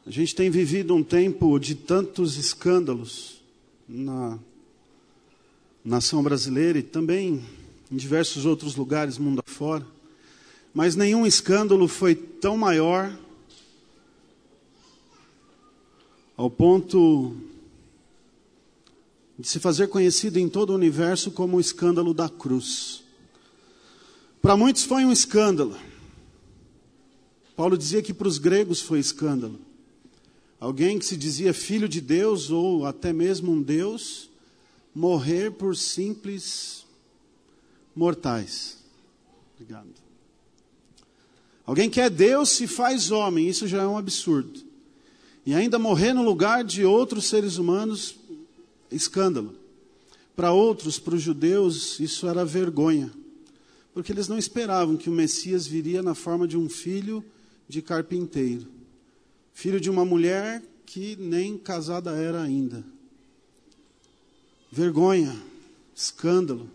A gente tem vivido um tempo de tantos escândalos na nação brasileira e também em diversos outros lugares mundo afora. Mas nenhum escândalo foi tão maior ao ponto de se fazer conhecido em todo o universo como o escândalo da cruz. Para muitos foi um escândalo. Paulo dizia que para os gregos foi escândalo. Alguém que se dizia filho de Deus ou até mesmo um Deus, morrer por simples mortais. Obrigado. Alguém que é Deus se faz homem, isso já é um absurdo. E ainda morrer no lugar de outros seres humanos, escândalo. Para outros, para os judeus, isso era vergonha. Porque eles não esperavam que o Messias viria na forma de um filho de carpinteiro. Filho de uma mulher que nem casada era ainda. Vergonha, escândalo.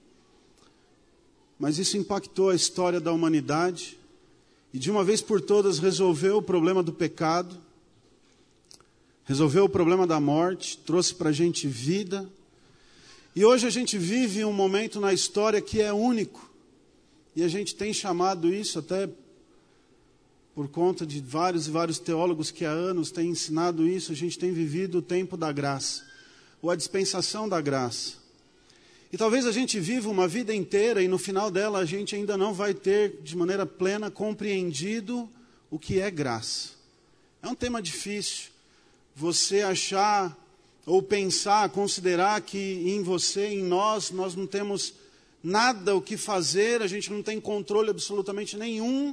Mas isso impactou a história da humanidade e de uma vez por todas resolveu o problema do pecado, resolveu o problema da morte, trouxe para a gente vida. E hoje a gente vive um momento na história que é único. E a gente tem chamado isso até por conta de vários e vários teólogos que há anos têm ensinado isso, a gente tem vivido o tempo da graça, ou a dispensação da graça. E talvez a gente viva uma vida inteira e no final dela a gente ainda não vai ter de maneira plena compreendido o que é graça. É um tema difícil você achar ou pensar, considerar que em você, em nós não temos nada o que fazer, a gente não tem controle absolutamente nenhum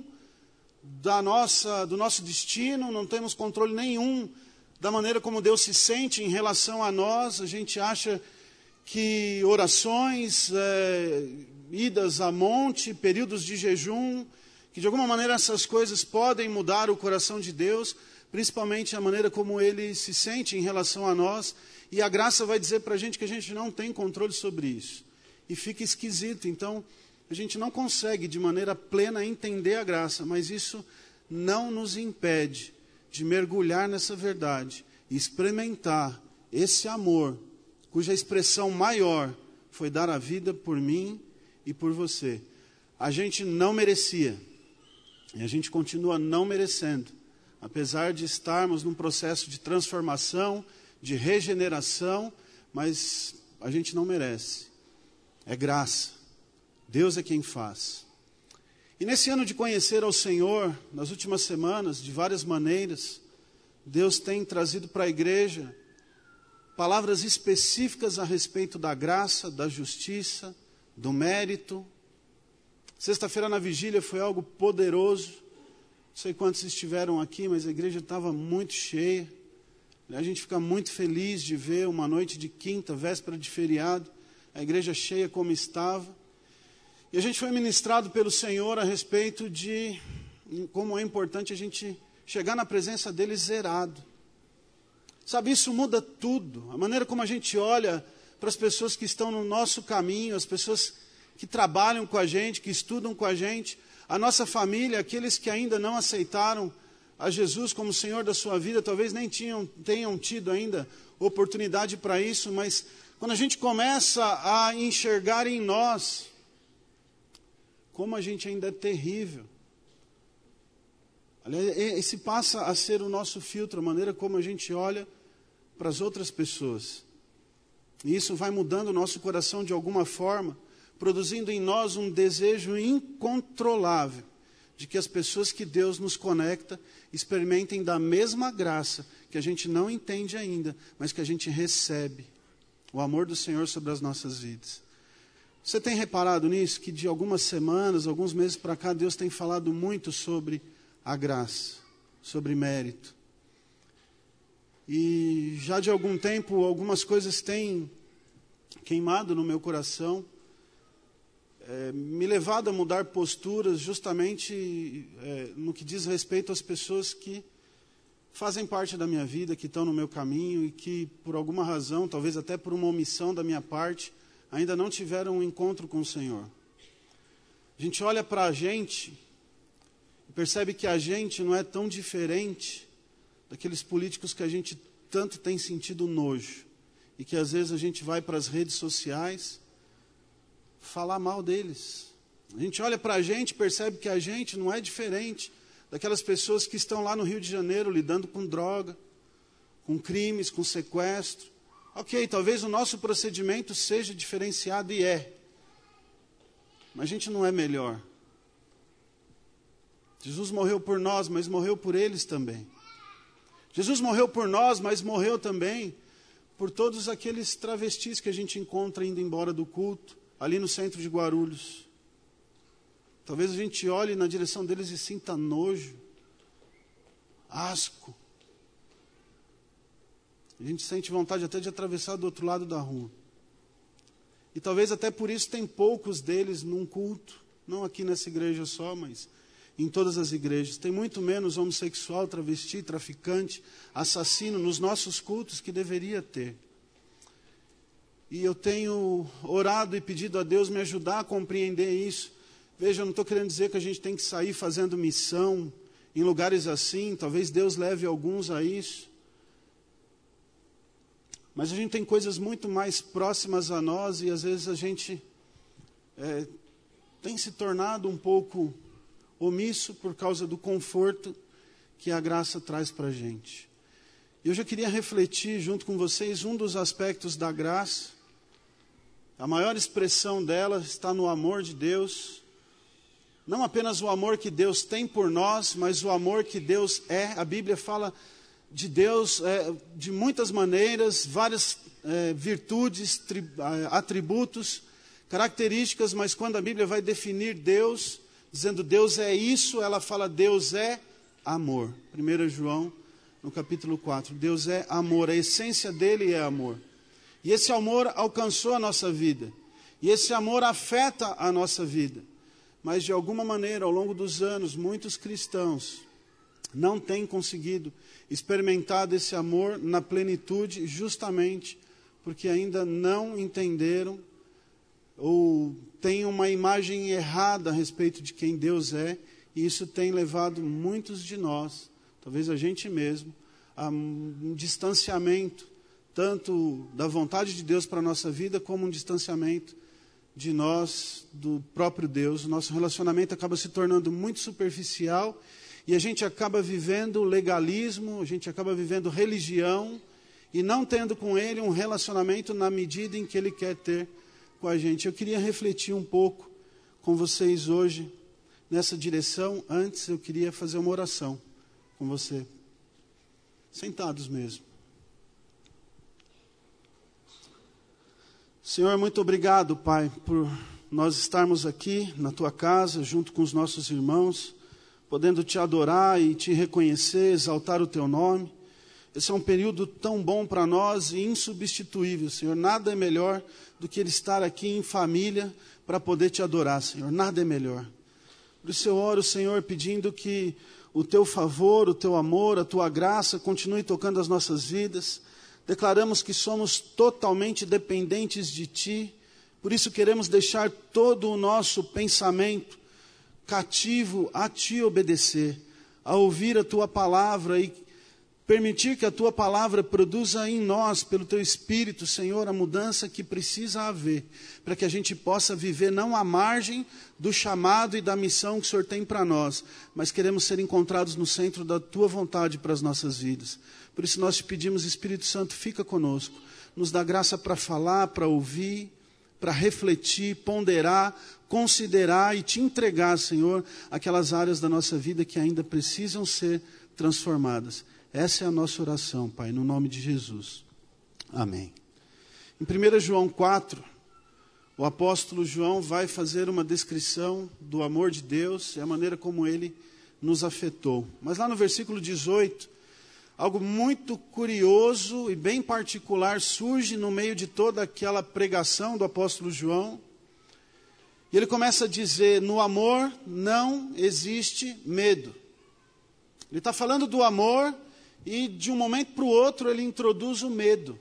do nosso destino, não temos controle nenhum da maneira como Deus se sente em relação a nós. A gente acha que orações, idas a monte, períodos de jejum, que de alguma maneira essas coisas podem mudar o coração de Deus, principalmente a maneira como Ele se sente em relação a nós, e a graça vai dizer para a gente que a gente não tem controle sobre isso. E fica esquisito, então a gente não consegue de maneira plena entender a graça, mas isso não nos impede de mergulhar nessa verdade e experimentar esse amor, cuja expressão maior foi dar a vida por mim e por você. A gente não merecia, e a gente continua não merecendo, apesar de estarmos num processo de transformação, de regeneração, mas a gente não merece. É graça. Deus é quem faz. E nesse ano de conhecer ao Senhor, nas últimas semanas, de várias maneiras, Deus tem trazido para a igreja palavras específicas a respeito da graça, da justiça, do mérito. Sexta-feira na vigília foi algo poderoso. Não sei quantos estiveram aqui, mas a igreja estava muito cheia. A gente fica muito feliz de ver uma noite de quinta, véspera de feriado, a igreja cheia como estava. E a gente foi ministrado pelo Senhor a respeito de como é importante a gente chegar na presença dEle zerado. Sabe, isso muda tudo. A maneira como a gente olha para as pessoas que estão no nosso caminho, as pessoas que trabalham com a gente, que estudam com a gente, a nossa família, aqueles que ainda não aceitaram a Jesus como Senhor da sua vida, talvez nem tenham tido ainda oportunidade para isso, mas quando a gente começa a enxergar em nós como a gente ainda é terrível. Aliás, esse passa a ser o nosso filtro, a maneira como a gente olha para as outras pessoas. E isso vai mudando o nosso coração de alguma forma, produzindo em nós um desejo incontrolável de que as pessoas que Deus nos conecta experimentem da mesma graça que a gente não entende ainda, mas que a gente recebe. O amor do Senhor sobre as nossas vidas. Você tem reparado nisso? Que de algumas semanas, alguns meses para cá, Deus tem falado muito sobre a graça, sobre mérito. E já de algum tempo, algumas coisas têm queimado no meu coração, me levado a mudar posturas justamente no que diz respeito às pessoas que fazem parte da minha vida, que estão no meu caminho e que por alguma razão, talvez até por uma omissão da minha parte, ainda não tiveram um encontro com o Senhor. A gente olha para a gente e percebe que a gente não é tão diferente daqueles políticos que a gente tanto tem sentido nojo, e que às vezes a gente vai para as redes sociais falar mal deles. A gente olha para a gente e percebe que a gente não é diferente daquelas pessoas que estão lá no Rio de Janeiro lidando com droga, com crimes, com sequestro. Ok, talvez o nosso procedimento seja diferenciado, e mas a gente não é melhor. Jesus morreu por nós, mas morreu por eles também. Jesus morreu por nós, mas morreu também por todos aqueles travestis que a gente encontra indo embora do culto, ali no centro de Guarulhos. Talvez a gente olhe na direção deles e sinta nojo, asco. A gente sente vontade até de atravessar do outro lado da rua. E talvez até por isso tem poucos deles num culto, não aqui nessa igreja só, mas em todas as igrejas. Tem muito menos homossexual, travesti, traficante, assassino nos nossos cultos que deveria ter. E eu tenho orado e pedido a Deus me ajudar a compreender isso. Veja, eu não estou querendo dizer que a gente tem que sair fazendo missão em lugares assim, talvez Deus leve alguns a isso. Mas a gente tem coisas muito mais próximas a nós e às vezes a gente tem se tornado um pouco omisso por causa do conforto que a graça traz para a gente. Eu já queria refletir junto com vocês um dos aspectos da graça. A maior expressão dela está no amor de Deus. Não apenas o amor que Deus tem por nós, mas o amor que Deus é. A Bíblia fala de Deus de muitas maneiras, várias virtudes, atributos, características, mas quando a Bíblia vai definir Deus, dizendo Deus é isso, ela fala Deus é amor. 1 João, no capítulo 4, Deus é amor, a essência dele é amor. E esse amor alcançou a nossa vida, e esse amor afeta a nossa vida. Mas de alguma maneira, ao longo dos anos, muitos cristãos não têm conseguido experimentar desse amor na plenitude, justamente porque ainda não entenderam ou têm uma imagem errada a respeito de quem Deus é, e isso tem levado muitos de nós, talvez a gente mesmo, a um distanciamento, tanto da vontade de Deus para a nossa vida, como um distanciamento de nós, do próprio Deus. O nosso relacionamento acaba se tornando muito superficial, e a gente acaba vivendo legalismo, a gente acaba vivendo religião, e não tendo com Ele um relacionamento na medida em que Ele quer ter com a gente. Eu queria refletir um pouco com vocês hoje nessa direção. Antes eu queria fazer uma oração com você, sentados mesmo. Senhor, muito obrigado, Pai, por nós estarmos aqui na Tua casa, junto com os nossos irmãos, podendo Te adorar e Te reconhecer, exaltar o Teu nome. Esse é um período tão bom para nós e insubstituível, Senhor. Nada é melhor do que estar aqui em família para poder Te adorar, Senhor. Nada é melhor. Por isso eu oro, Senhor, pedindo que o Teu favor, o Teu amor, a Tua graça continue tocando as nossas vidas. Declaramos que somos totalmente dependentes de Ti. Por isso queremos deixar todo o nosso pensamento cativo a Te obedecer, a ouvir a Tua palavra e permitir que a Tua palavra produza em nós, pelo Teu Espírito, Senhor, a mudança que precisa haver, para que a gente possa viver não à margem do chamado e da missão que o Senhor tem para nós, mas queremos ser encontrados no centro da Tua vontade para as nossas vidas. Por isso nós Te pedimos, Espírito Santo, fica conosco, nos dá graça para falar, para ouvir, para refletir, ponderar, considerar e Te entregar, Senhor, aquelas áreas da nossa vida que ainda precisam ser transformadas. Essa é a nossa oração, Pai, no nome de Jesus. Amém. Em 1 João 4, o apóstolo João vai fazer uma descrição do amor de Deus e a maneira como Ele nos afetou. Mas lá no versículo 18, algo muito curioso e bem particular surge no meio de toda aquela pregação do apóstolo João. E ele começa a dizer, no amor não existe medo. Ele está falando do amor e de um momento para o outro ele introduz o medo.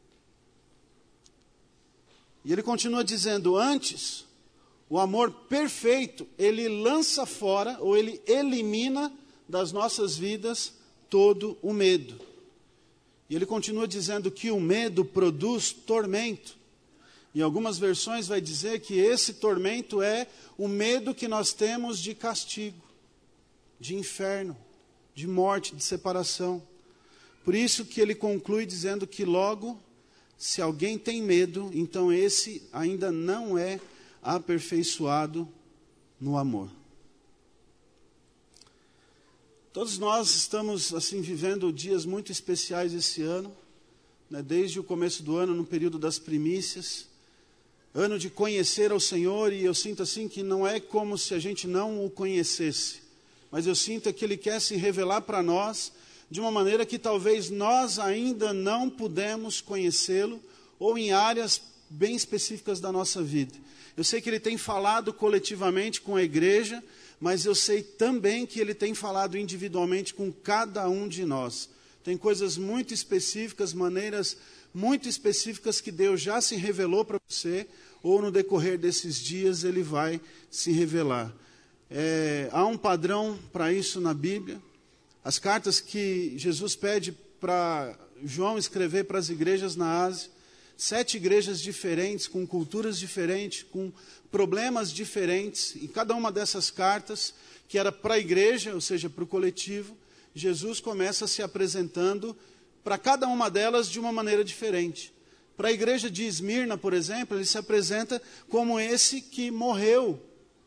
E ele continua dizendo, antes, o amor perfeito, ele lança fora ou ele elimina das nossas vidas todo o medo. E ele continua dizendo que o medo produz tormento. Em algumas versões vai dizer que esse tormento é o medo que nós temos de castigo, de inferno, de morte, de separação. Por isso que ele conclui dizendo que logo, se alguém tem medo, então esse ainda não é aperfeiçoado no amor. Todos nós estamos assim vivendo dias muito especiais esse ano, né? Desde o começo do ano, no período das primícias, ano de conhecer ao Senhor, e eu sinto assim que não é como se a gente não o conhecesse, mas eu sinto que Ele quer se revelar para nós de uma maneira que talvez nós ainda não pudemos conhecê-lo, ou em áreas bem específicas da nossa vida. Eu sei que Ele tem falado coletivamente com a igreja, mas eu sei também que Ele tem falado individualmente com cada um de nós. Tem coisas muito específicas, maneiras muito específicas que Deus já se revelou para você, ou no decorrer desses dias Ele vai se revelar. Há um padrão para isso na Bíblia. As cartas que Jesus pede para João escrever para as igrejas na Ásia, 7 igrejas diferentes, com culturas diferentes, com problemas diferentes. E cada uma dessas cartas, que era para a igreja, ou seja, para o coletivo, Jesus começa se apresentando para cada uma delas de uma maneira diferente. Para a igreja de Esmirna, por exemplo, ele se apresenta como esse que morreu,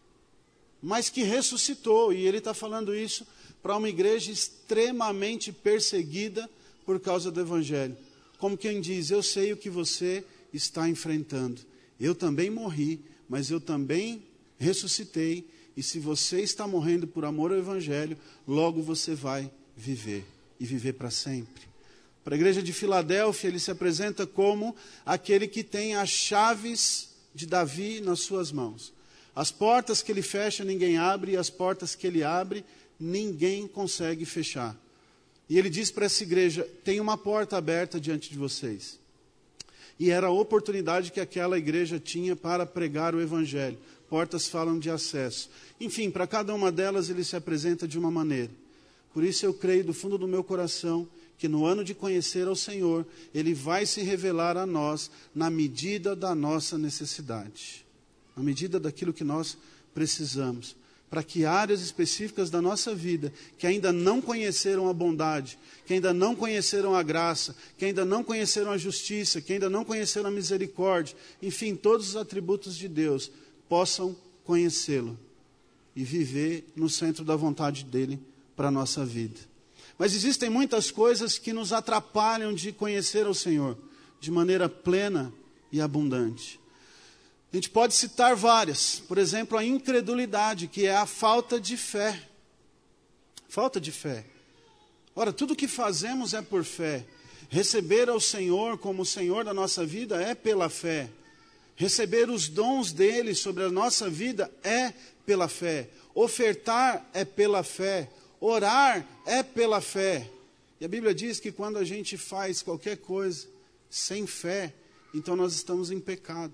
mas que ressuscitou. E ele está falando isso para uma igreja extremamente perseguida por causa do Evangelho. Como quem diz, eu sei o que você está enfrentando. Eu também morri, mas eu também ressuscitei. E se você está morrendo por amor ao Evangelho, logo você vai viver, e viver para sempre. Para a igreja de Filadélfia, ele se apresenta como aquele que tem as chaves de Davi nas suas mãos. As portas que ele fecha, ninguém abre, e as portas que ele abre, ninguém consegue fechar. E ele diz para essa igreja, tem uma porta aberta diante de vocês. E era a oportunidade que aquela igreja tinha para pregar o Evangelho. Portas falam de acesso. Enfim, para cada uma delas ele se apresenta de uma maneira. Por isso eu creio do fundo do meu coração que no ano de conhecer ao Senhor, Ele vai se revelar a nós na medida da nossa necessidade. Na medida daquilo que nós precisamos. Para que áreas específicas da nossa vida, que ainda não conheceram a bondade, que ainda não conheceram a graça, que ainda não conheceram a justiça, que ainda não conheceram a misericórdia, enfim, todos os atributos de Deus, possam conhecê-lo e viver no centro da vontade dEle para a nossa vida. Mas existem muitas coisas que nos atrapalham de conhecer ao Senhor de maneira plena e abundante. A gente pode citar várias. Por exemplo, a incredulidade, que é a falta de fé. Falta de fé. Ora, tudo que fazemos é por fé. Receber ao Senhor como o Senhor da nossa vida é pela fé. Receber os dons dEle sobre a nossa vida é pela fé. Ofertar é pela fé. Orar é pela fé. E a Bíblia diz que quando a gente faz qualquer coisa sem fé, então nós estamos em pecado.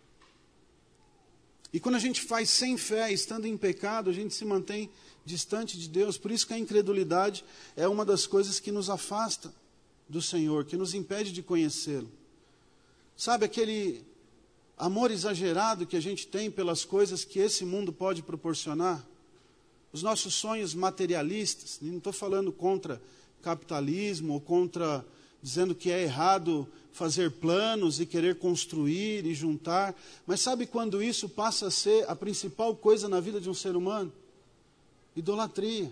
E quando a gente faz sem fé, estando em pecado, a gente se mantém distante de Deus. Por isso que a incredulidade é uma das coisas que nos afasta do Senhor, que nos impede de conhecê-lo. Sabe aquele amor exagerado que a gente tem pelas coisas que esse mundo pode proporcionar? Os nossos sonhos materialistas, não estou falando contra capitalismo ou contra dizendo que é errado fazer planos e querer construir e juntar. Mas sabe quando isso passa a ser a principal coisa na vida de um ser humano? Idolatria.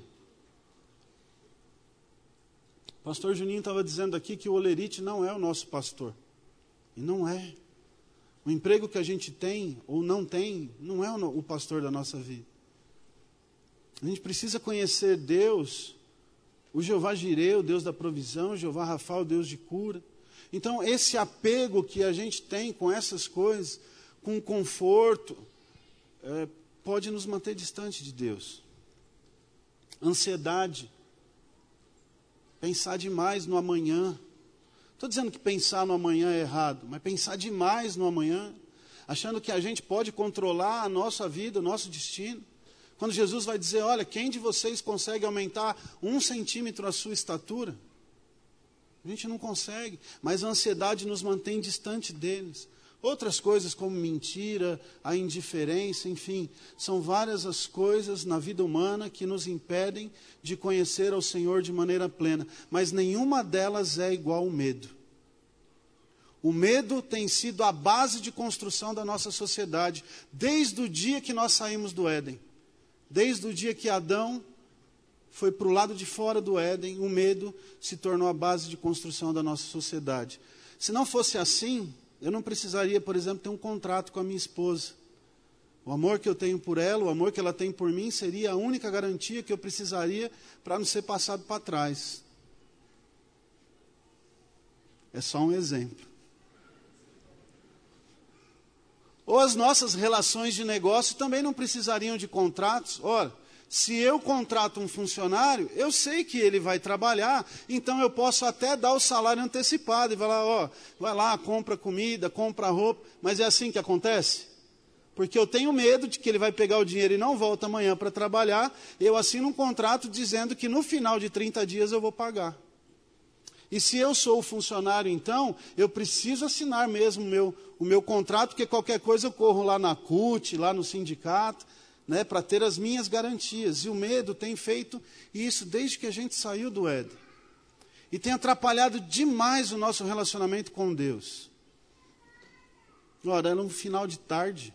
O pastor Juninho estava dizendo aqui que o Olerite não é o nosso pastor. E não é. O emprego que a gente tem ou não tem, não é o pastor da nossa vida. A gente precisa conhecer Deus, o Jeová Jireh, o Deus da provisão, o Jeová Rafa, o Deus de cura. Então, esse apego que a gente tem com essas coisas, com conforto, pode nos manter distante de Deus. Ansiedade, pensar demais no amanhã. Estou dizendo que pensar no amanhã é errado, mas pensar demais no amanhã, achando que a gente pode controlar a nossa vida, o nosso destino. Quando Jesus vai dizer, olha, quem de vocês consegue aumentar 1 centímetro a sua estatura? A gente não consegue, mas a ansiedade nos mantém distante deles. Outras coisas como mentira, a indiferença, enfim, são várias as coisas na vida humana que nos impedem de conhecer ao Senhor de maneira plena. Mas nenhuma delas é igual ao medo. O medo tem sido a base de construção da nossa sociedade, desde o dia que nós saímos do Éden. Desde o dia que Adão foi para o lado de fora do Éden, o medo se tornou a base de construção da nossa sociedade. Se não fosse assim, eu não precisaria, por exemplo, ter um contrato com a minha esposa. O amor que eu tenho por ela, o amor que ela tem por mim, seria a única garantia que eu precisaria para não ser passado para trás. É só um exemplo. Ou as nossas relações de negócio também não precisariam de contratos. Ora, se eu contrato um funcionário, eu sei que ele vai trabalhar, então eu posso até dar o salário antecipado e falar, ó, vai lá, compra comida, compra roupa, mas é assim que acontece? Porque eu tenho medo de que ele vai pegar o dinheiro e não volta amanhã para trabalhar, eu assino um contrato dizendo que no final de 30 dias eu vou pagar. E se eu sou o funcionário, então, eu preciso assinar mesmo o meu contrato, porque qualquer coisa eu corro lá na CUT, lá no sindicato, né, para ter as minhas garantias. E o medo tem feito isso desde que a gente saiu do Éden. E tem atrapalhado demais o nosso relacionamento com Deus. Ora, era um final de tarde,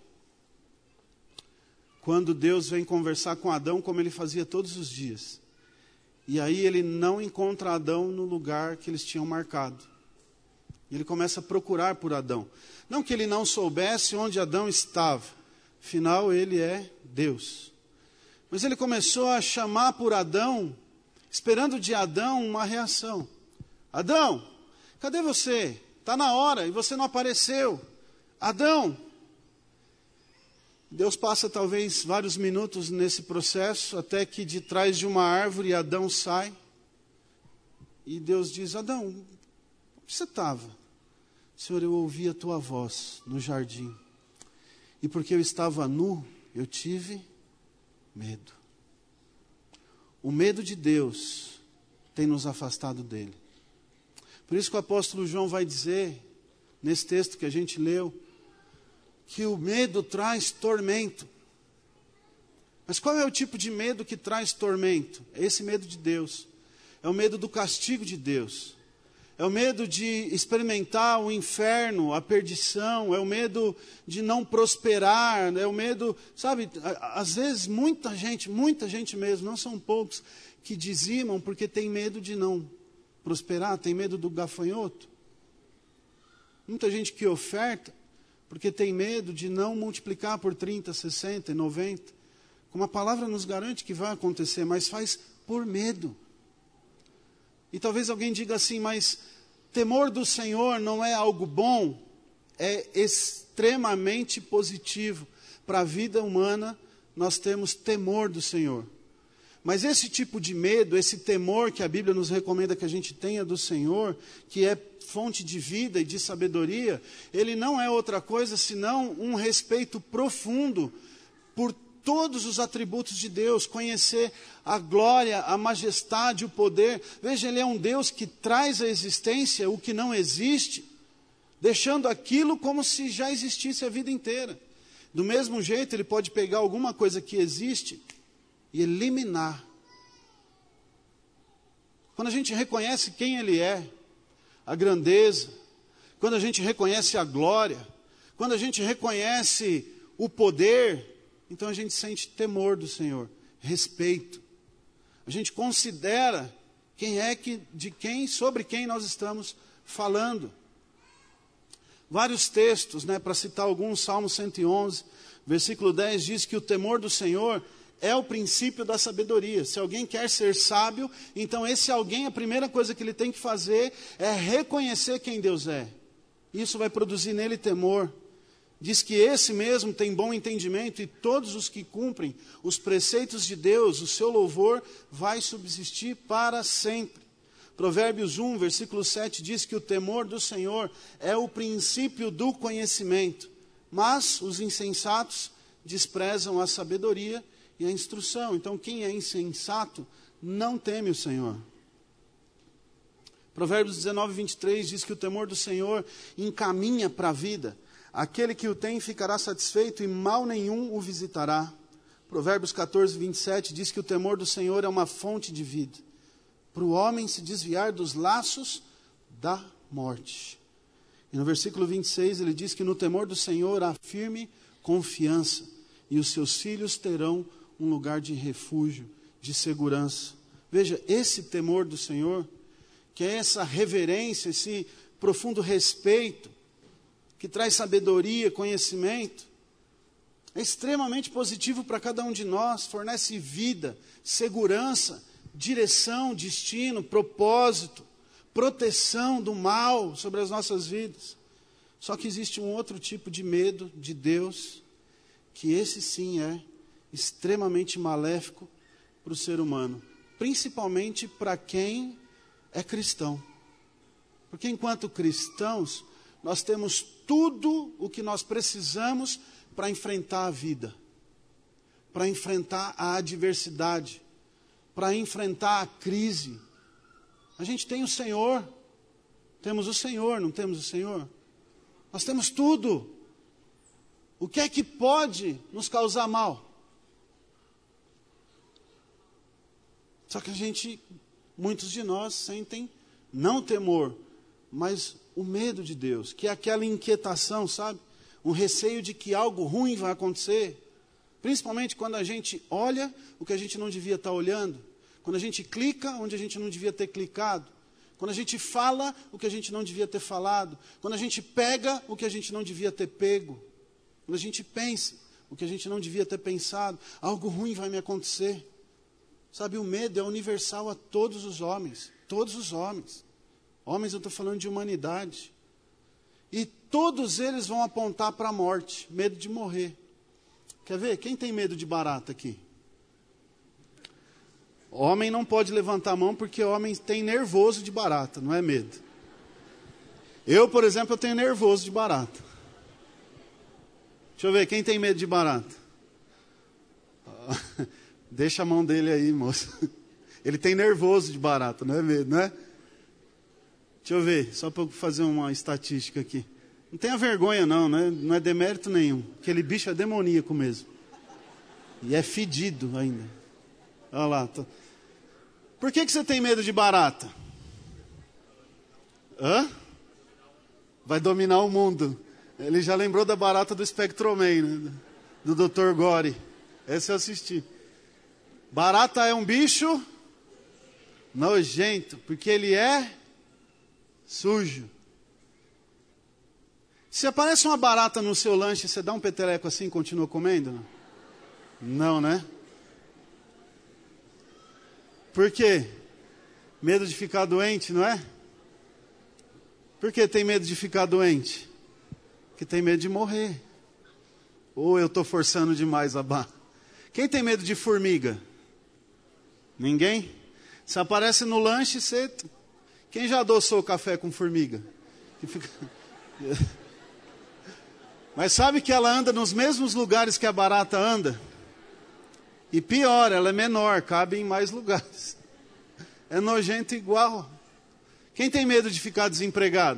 quando Deus vem conversar com Adão, como ele fazia todos os dias. E aí ele não encontra Adão no lugar que eles tinham marcado. E ele começa a procurar por Adão. Não que ele não soubesse onde Adão estava. Afinal, ele é Deus. Mas ele começou a chamar por Adão, esperando de Adão uma reação. Adão, cadê você? Está na hora e você não apareceu. Adão. Deus passa talvez vários minutos nesse processo, até que de trás de uma árvore Adão sai. E Deus diz, Adão, onde você estava? Senhor, eu ouvi a tua voz no jardim. E porque eu estava nu, eu tive medo. O medo de Deus tem nos afastado dele. Por isso que o apóstolo João vai dizer, nesse texto que a gente leu, que o medo traz tormento. Mas qual é o tipo de medo que traz tormento? É esse medo de Deus. É o medo do castigo de Deus. É o medo de experimentar o inferno, a perdição. É o medo de não prosperar. É o medo, sabe, às vezes muita gente mesmo, não são poucos, que dizimam porque tem medo de não prosperar, tem medo do gafanhoto. Muita gente que oferta porque tem medo de não multiplicar por 30, 60 e 90. Como a palavra nos garante que vai acontecer, mas faz por medo. E talvez alguém diga assim, mas temor do Senhor não é algo bom? É extremamente positivo. Para a vida humana, nós temos temor do Senhor. Mas esse tipo de medo, esse temor que a Bíblia nos recomenda que a gente tenha do Senhor, que é fonte de vida e de sabedoria, ele não é outra coisa senão um respeito profundo por todos os atributos de Deus, conhecer a glória, a majestade, o poder. Veja, ele é um Deus que traz à existência o que não existe, deixando aquilo como se já existisse a vida inteira. Do mesmo jeito, ele pode pegar alguma coisa que existe e eliminar. Quando a gente reconhece quem ele é, a grandeza, quando a gente reconhece a glória, quando a gente reconhece o poder, então a gente sente temor do Senhor, respeito. A gente considera quem é sobre quem nós estamos falando. Vários textos, para citar alguns, Salmo 111, versículo 10 diz que o temor do Senhor é o princípio da sabedoria. Se alguém quer ser sábio, então esse alguém, a primeira coisa que ele tem que fazer é reconhecer quem Deus é. Isso vai produzir nele temor. Diz que esse mesmo tem bom entendimento e todos os que cumprem os preceitos de Deus, o seu louvor vai subsistir para sempre. Provérbios 1, versículo 7 diz que o temor do Senhor é o princípio do conhecimento, mas os insensatos desprezam a sabedoria e a instrução. Então, quem é insensato não teme o Senhor. Provérbios 19, 23 diz que o temor do Senhor encaminha para a vida. Aquele que o tem ficará satisfeito e mal nenhum o visitará. Provérbios 14, 27 diz que o temor do Senhor é uma fonte de vida, para o homem se desviar dos laços da morte. E no versículo 26 ele diz que no temor do Senhor há firme confiança, e os seus filhos terão um lugar de refúgio, de segurança. Veja, esse temor do Senhor, que é essa reverência, esse profundo respeito, que traz sabedoria, conhecimento, é extremamente positivo para cada um de nós, fornece vida, segurança, direção, destino, propósito, proteção do mal sobre as nossas vidas. Só que existe um outro tipo de medo de Deus, que esse sim é extremamente maléfico para o ser humano, principalmente para quem é cristão. Porque enquanto cristãos, nós temos tudo o que nós precisamos para enfrentar a vida, para enfrentar a adversidade, para enfrentar a crise. A gente tem o Senhor, temos o Senhor, não temos o Senhor? Nós temos tudo. O que é que pode nos causar mal? Só que muitos de nós sentem não temor, mas o medo de Deus, que é aquela inquietação, sabe? Um receio de que algo ruim vai acontecer. Principalmente quando a gente olha o que a gente não devia estar olhando. Quando a gente clica onde a gente não devia ter clicado. Quando a gente fala o que a gente não devia ter falado. Quando a gente pega o que a gente não devia ter pego. Quando a gente pensa o que a gente não devia ter pensado. Algo ruim vai me acontecer. Sabe, o medo é universal a todos os homens. Todos os homens. Homens, eu estou falando de humanidade. E todos eles vão apontar para a morte. Medo de morrer. Quer ver? Quem tem medo de barata aqui? Homem não pode levantar a mão porque homem tem nervoso de barata, não é medo. Eu, por exemplo, eu tenho nervoso de barata. Deixa eu ver, quem tem medo de barata? Deixa a mão dele aí, moço. Ele tem nervoso de barata, não é medo, não é? Deixa eu ver, só para eu fazer uma estatística aqui. Não tenha vergonha não, né? Não é demérito nenhum. Aquele bicho é demoníaco mesmo. E é fedido ainda. Olha lá. Por que você tem medo de barata? Hã? Vai dominar o mundo. Ele já lembrou da barata do Spectroman, né? Do Dr. Gore. Essa eu assisti. Barata é um bicho nojento, porque ele é sujo. Se aparece uma barata no seu lanche, você dá um peteleco assim e continua comendo? Não, né? Por quê? Medo de ficar doente, não é? Por que tem medo de ficar doente? Porque tem medo de morrer. Ou eu estou forçando demais a barra? Quem tem medo de formiga? Ninguém? Se aparece no lanche, você... Quem já adoçou café com formiga? Que fica... Mas sabe que ela anda nos mesmos lugares que a barata anda? E pior, ela é menor, cabe em mais lugares. É nojento igual. Quem tem medo de ficar desempregado?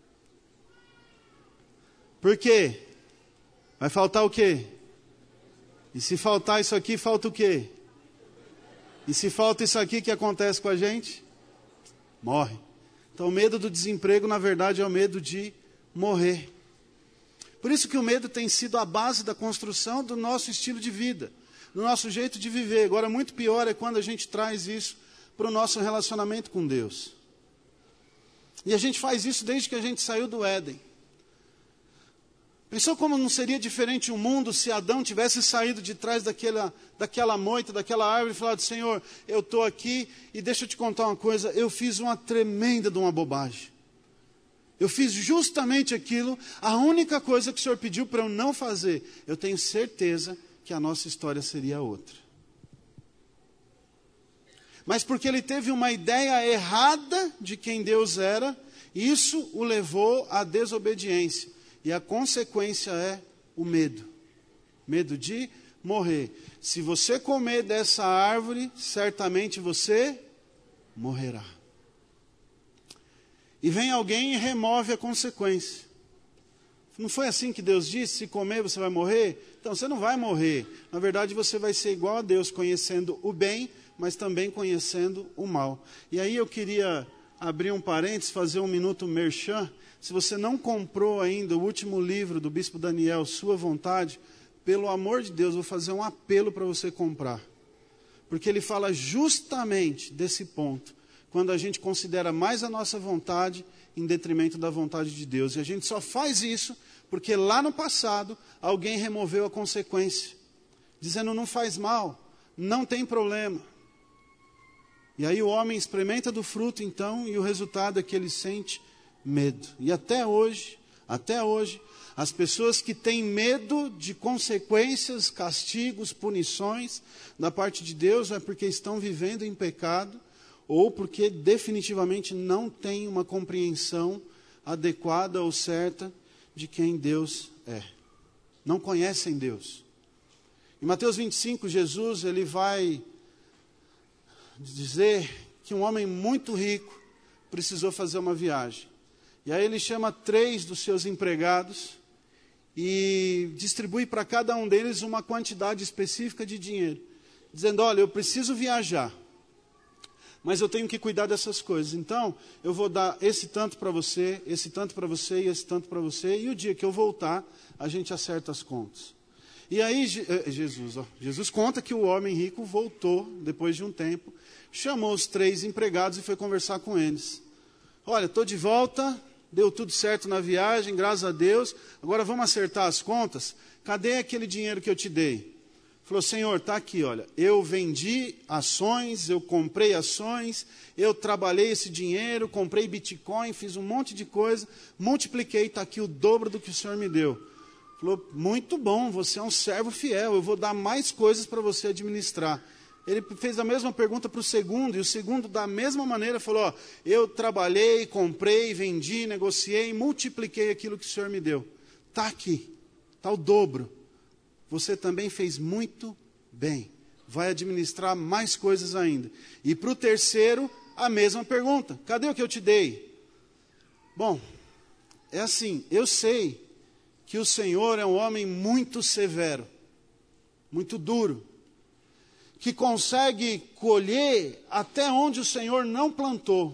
Por quê? Vai faltar o quê? E se faltar isso aqui, falta o quê? E se falta isso aqui, o que acontece com a gente? Morre. Então o medo do desemprego, na verdade, é o medo de morrer. Por isso que o medo tem sido a base da construção do nosso estilo de vida, do nosso jeito de viver. Agora, muito pior é quando a gente traz isso para o nosso relacionamento com Deus. E a gente faz isso desde que a gente saiu do Éden. Pensou como não seria diferente o mundo se Adão tivesse saído de trás daquela moita, daquela árvore e falado: Senhor, eu estou aqui e deixa eu te contar uma coisa, eu fiz uma tremenda de uma bobagem. Eu fiz justamente aquilo, a única coisa que o Senhor pediu para eu não fazer. Eu tenho certeza que a nossa história seria outra. Mas porque ele teve uma ideia errada de quem Deus era, isso o levou à desobediência. E a consequência é o medo. Medo de morrer. Se você comer dessa árvore, certamente você morrerá. E vem alguém e remove a consequência. Não foi assim que Deus disse? Se comer você vai morrer? Então você não vai morrer. Na verdade você vai ser igual a Deus, conhecendo o bem, mas também conhecendo o mal. E aí eu queria abrir um parênteses, fazer um minuto merchan. Se você não comprou ainda o último livro do Bispo Daniel, Sua Vontade, pelo amor de Deus, vou fazer um apelo para você comprar. Porque ele fala justamente desse ponto. Quando a gente considera mais a nossa vontade em detrimento da vontade de Deus. E a gente só faz isso porque lá no passado alguém removeu a consequência. Dizendo, não faz mal, não tem problema. E aí o homem experimenta do fruto então e o resultado é que ele sente medo. E até hoje, as pessoas que têm medo de consequências, castigos, punições da parte de Deus é porque estão vivendo em pecado ou porque definitivamente não têm uma compreensão adequada ou certa de quem Deus é. Não conhecem Deus. Em Mateus 25, Jesus ele vai dizer que um homem muito rico precisou fazer uma viagem. E aí ele chama 3 dos seus empregados e distribui para cada um deles uma quantidade específica de dinheiro. Dizendo, olha, eu preciso viajar, mas eu tenho que cuidar dessas coisas. Então, eu vou dar esse tanto para você, esse tanto para você e esse tanto para você. E o dia que eu voltar, a gente acerta as contas. E aí Jesus conta que o homem rico voltou, depois de um tempo, chamou os 3 empregados e foi conversar com eles. Olha, estou de volta, deu tudo certo na viagem, graças a Deus. Agora vamos acertar as contas. Cadê aquele dinheiro que eu te dei? Falou, Senhor, está aqui, olha, eu vendi ações, eu comprei ações, eu trabalhei esse dinheiro, comprei Bitcoin, fiz um monte de coisa, multipliquei, está aqui o dobro do que o Senhor me deu. Falou, muito bom, você é um servo fiel, eu vou dar mais coisas para você administrar. Ele fez a mesma pergunta para o segundo, e o segundo da mesma maneira falou, ó, eu trabalhei, comprei, vendi, negociei, multipliquei aquilo que o Senhor me deu. Está aqui, está o dobro. Você também fez muito bem. Vai administrar mais coisas ainda. E para o terceiro, a mesma pergunta. Cadê o que eu te dei? Bom, é assim, eu sei que o Senhor é um homem muito severo, muito duro, que consegue colher até onde o Senhor não plantou.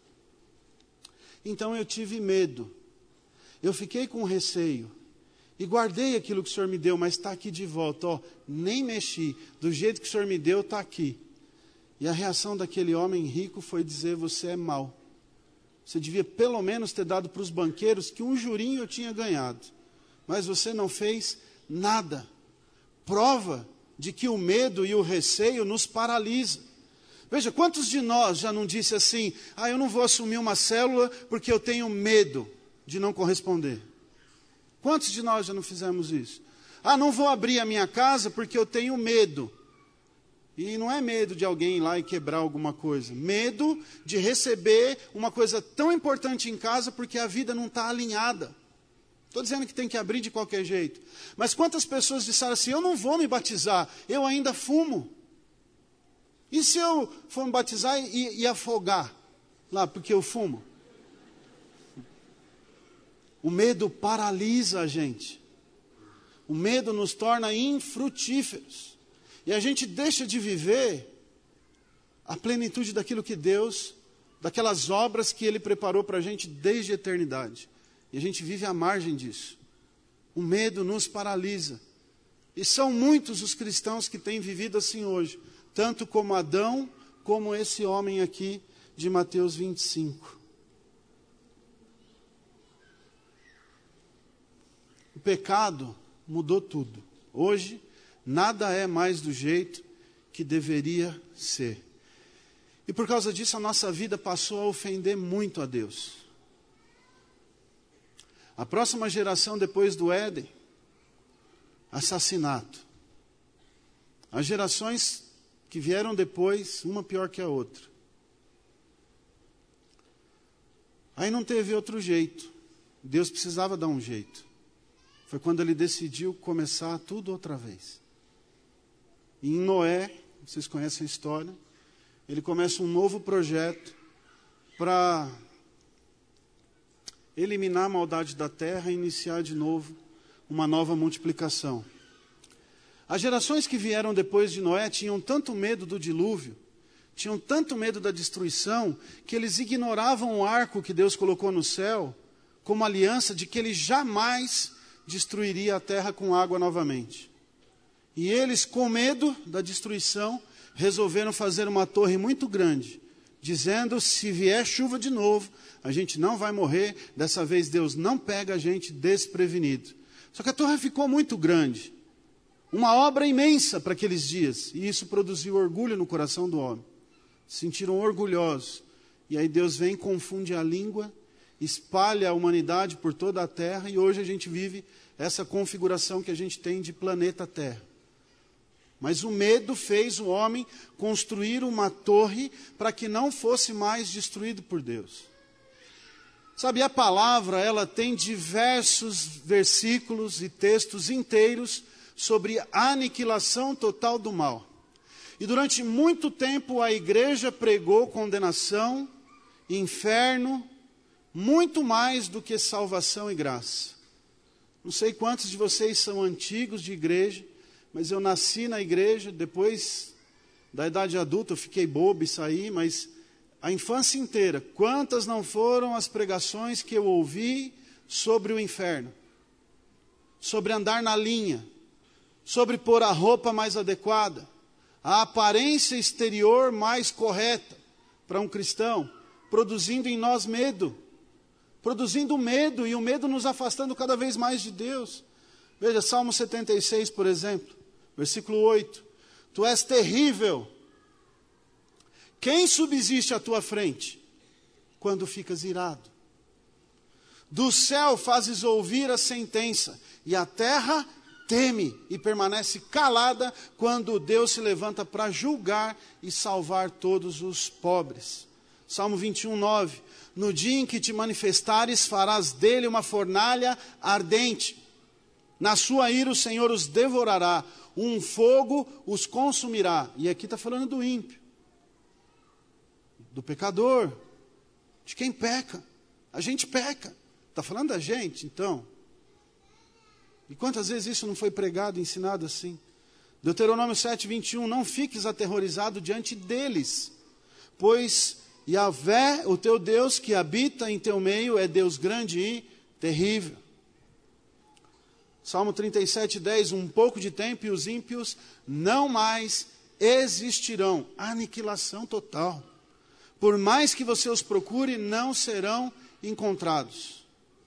Então eu tive medo, eu fiquei com receio, e guardei aquilo que o Senhor me deu, mas está aqui de volta, ó, nem mexi, do jeito que o Senhor me deu, está aqui. E a reação daquele homem rico foi dizer, você é mau. Você devia pelo menos ter dado para os banqueiros que um jurinho eu tinha ganhado. Mas você não fez nada. Prova de que o medo e o receio nos paralisa. Veja, quantos de nós já não disse assim, eu não vou assumir uma célula porque eu tenho medo de não corresponder. Quantos de nós já não fizemos isso? Não vou abrir a minha casa porque eu tenho medo. E não é medo de alguém ir lá e quebrar alguma coisa. Medo de receber uma coisa tão importante em casa porque a vida não está alinhada. Estou dizendo que tem que abrir de qualquer jeito. Mas quantas pessoas disseram assim, eu não vou me batizar, eu ainda fumo. E se eu for me batizar e afogar lá porque eu fumo? O medo paralisa a gente. O medo nos torna infrutíferos. E a gente deixa de viver a plenitude daquilo que Deus, daquelas obras que Ele preparou para a gente desde a eternidade. E a gente vive à margem disso. O medo nos paralisa. E são muitos os cristãos que têm vivido assim hoje. Tanto como Adão, como esse homem aqui de Mateus 25. O pecado mudou tudo. Hoje, nada é mais do jeito que deveria ser. E por causa disso, a nossa vida passou a ofender muito a Deus. A próxima geração depois do Éden, assassinato. As gerações que vieram depois, uma pior que a outra. Aí não teve outro jeito. Deus precisava dar um jeito. Foi quando ele decidiu começar tudo outra vez. E em Noé, vocês conhecem a história, ele começa um novo projeto para eliminar a maldade da terra e iniciar de novo uma nova multiplicação. As gerações que vieram depois de Noé tinham tanto medo do dilúvio, tinham tanto medo da destruição, que eles ignoravam o arco que Deus colocou no céu, como aliança de que ele jamais destruiria a terra com água novamente. E eles, com medo da destruição, resolveram fazer uma torre muito grande, dizendo, se vier chuva de novo, a gente não vai morrer, dessa vez Deus não pega a gente desprevenido. Só que a torre ficou muito grande, uma obra imensa para aqueles dias, e isso produziu orgulho no coração do homem. Se sentiram orgulhosos, e aí Deus vem, confunde a língua, espalha a humanidade por toda a terra, e hoje a gente vive essa configuração que a gente tem de planeta Terra. Mas o medo fez o homem construir uma torre para que não fosse mais destruído por Deus. Sabe, a palavra, ela tem diversos versículos e textos inteiros sobre a aniquilação total do mal. E durante muito tempo a igreja pregou condenação, inferno, muito mais do que salvação e graça. Não sei quantos de vocês são antigos de igreja, mas eu nasci na igreja, depois da idade adulta eu fiquei bobo e saí, mas a infância inteira, quantas não foram as pregações que eu ouvi sobre o inferno? Sobre andar na linha, sobre pôr a roupa mais adequada, a aparência exterior mais correta para um cristão, produzindo em nós medo. Produzindo medo, e o medo nos afastando cada vez mais de Deus. Veja, Salmo 76, por exemplo, versículo 8. Tu és terrível. Quem subsiste à tua frente? Quando ficas irado. Do céu fazes ouvir a sentença, e a terra teme e permanece calada quando Deus se levanta para julgar e salvar todos os pobres. Salmo 21, 9. No dia em que te manifestares, farás dele uma fornalha ardente. Na sua ira o Senhor os devorará, um fogo os consumirá. E aqui está falando do ímpio, do pecador, de quem peca. A gente peca. Está falando da gente, então. E quantas vezes isso não foi pregado, ensinado assim? Deuteronômio 7, 21. Não fiques aterrorizado diante deles, pois Yahvé, o teu Deus que habita em teu meio, é Deus grande e terrível. Salmo 37, 10. Um pouco de tempo e os ímpios não mais existirão. Aniquilação total. Por mais que você os procure, não serão encontrados.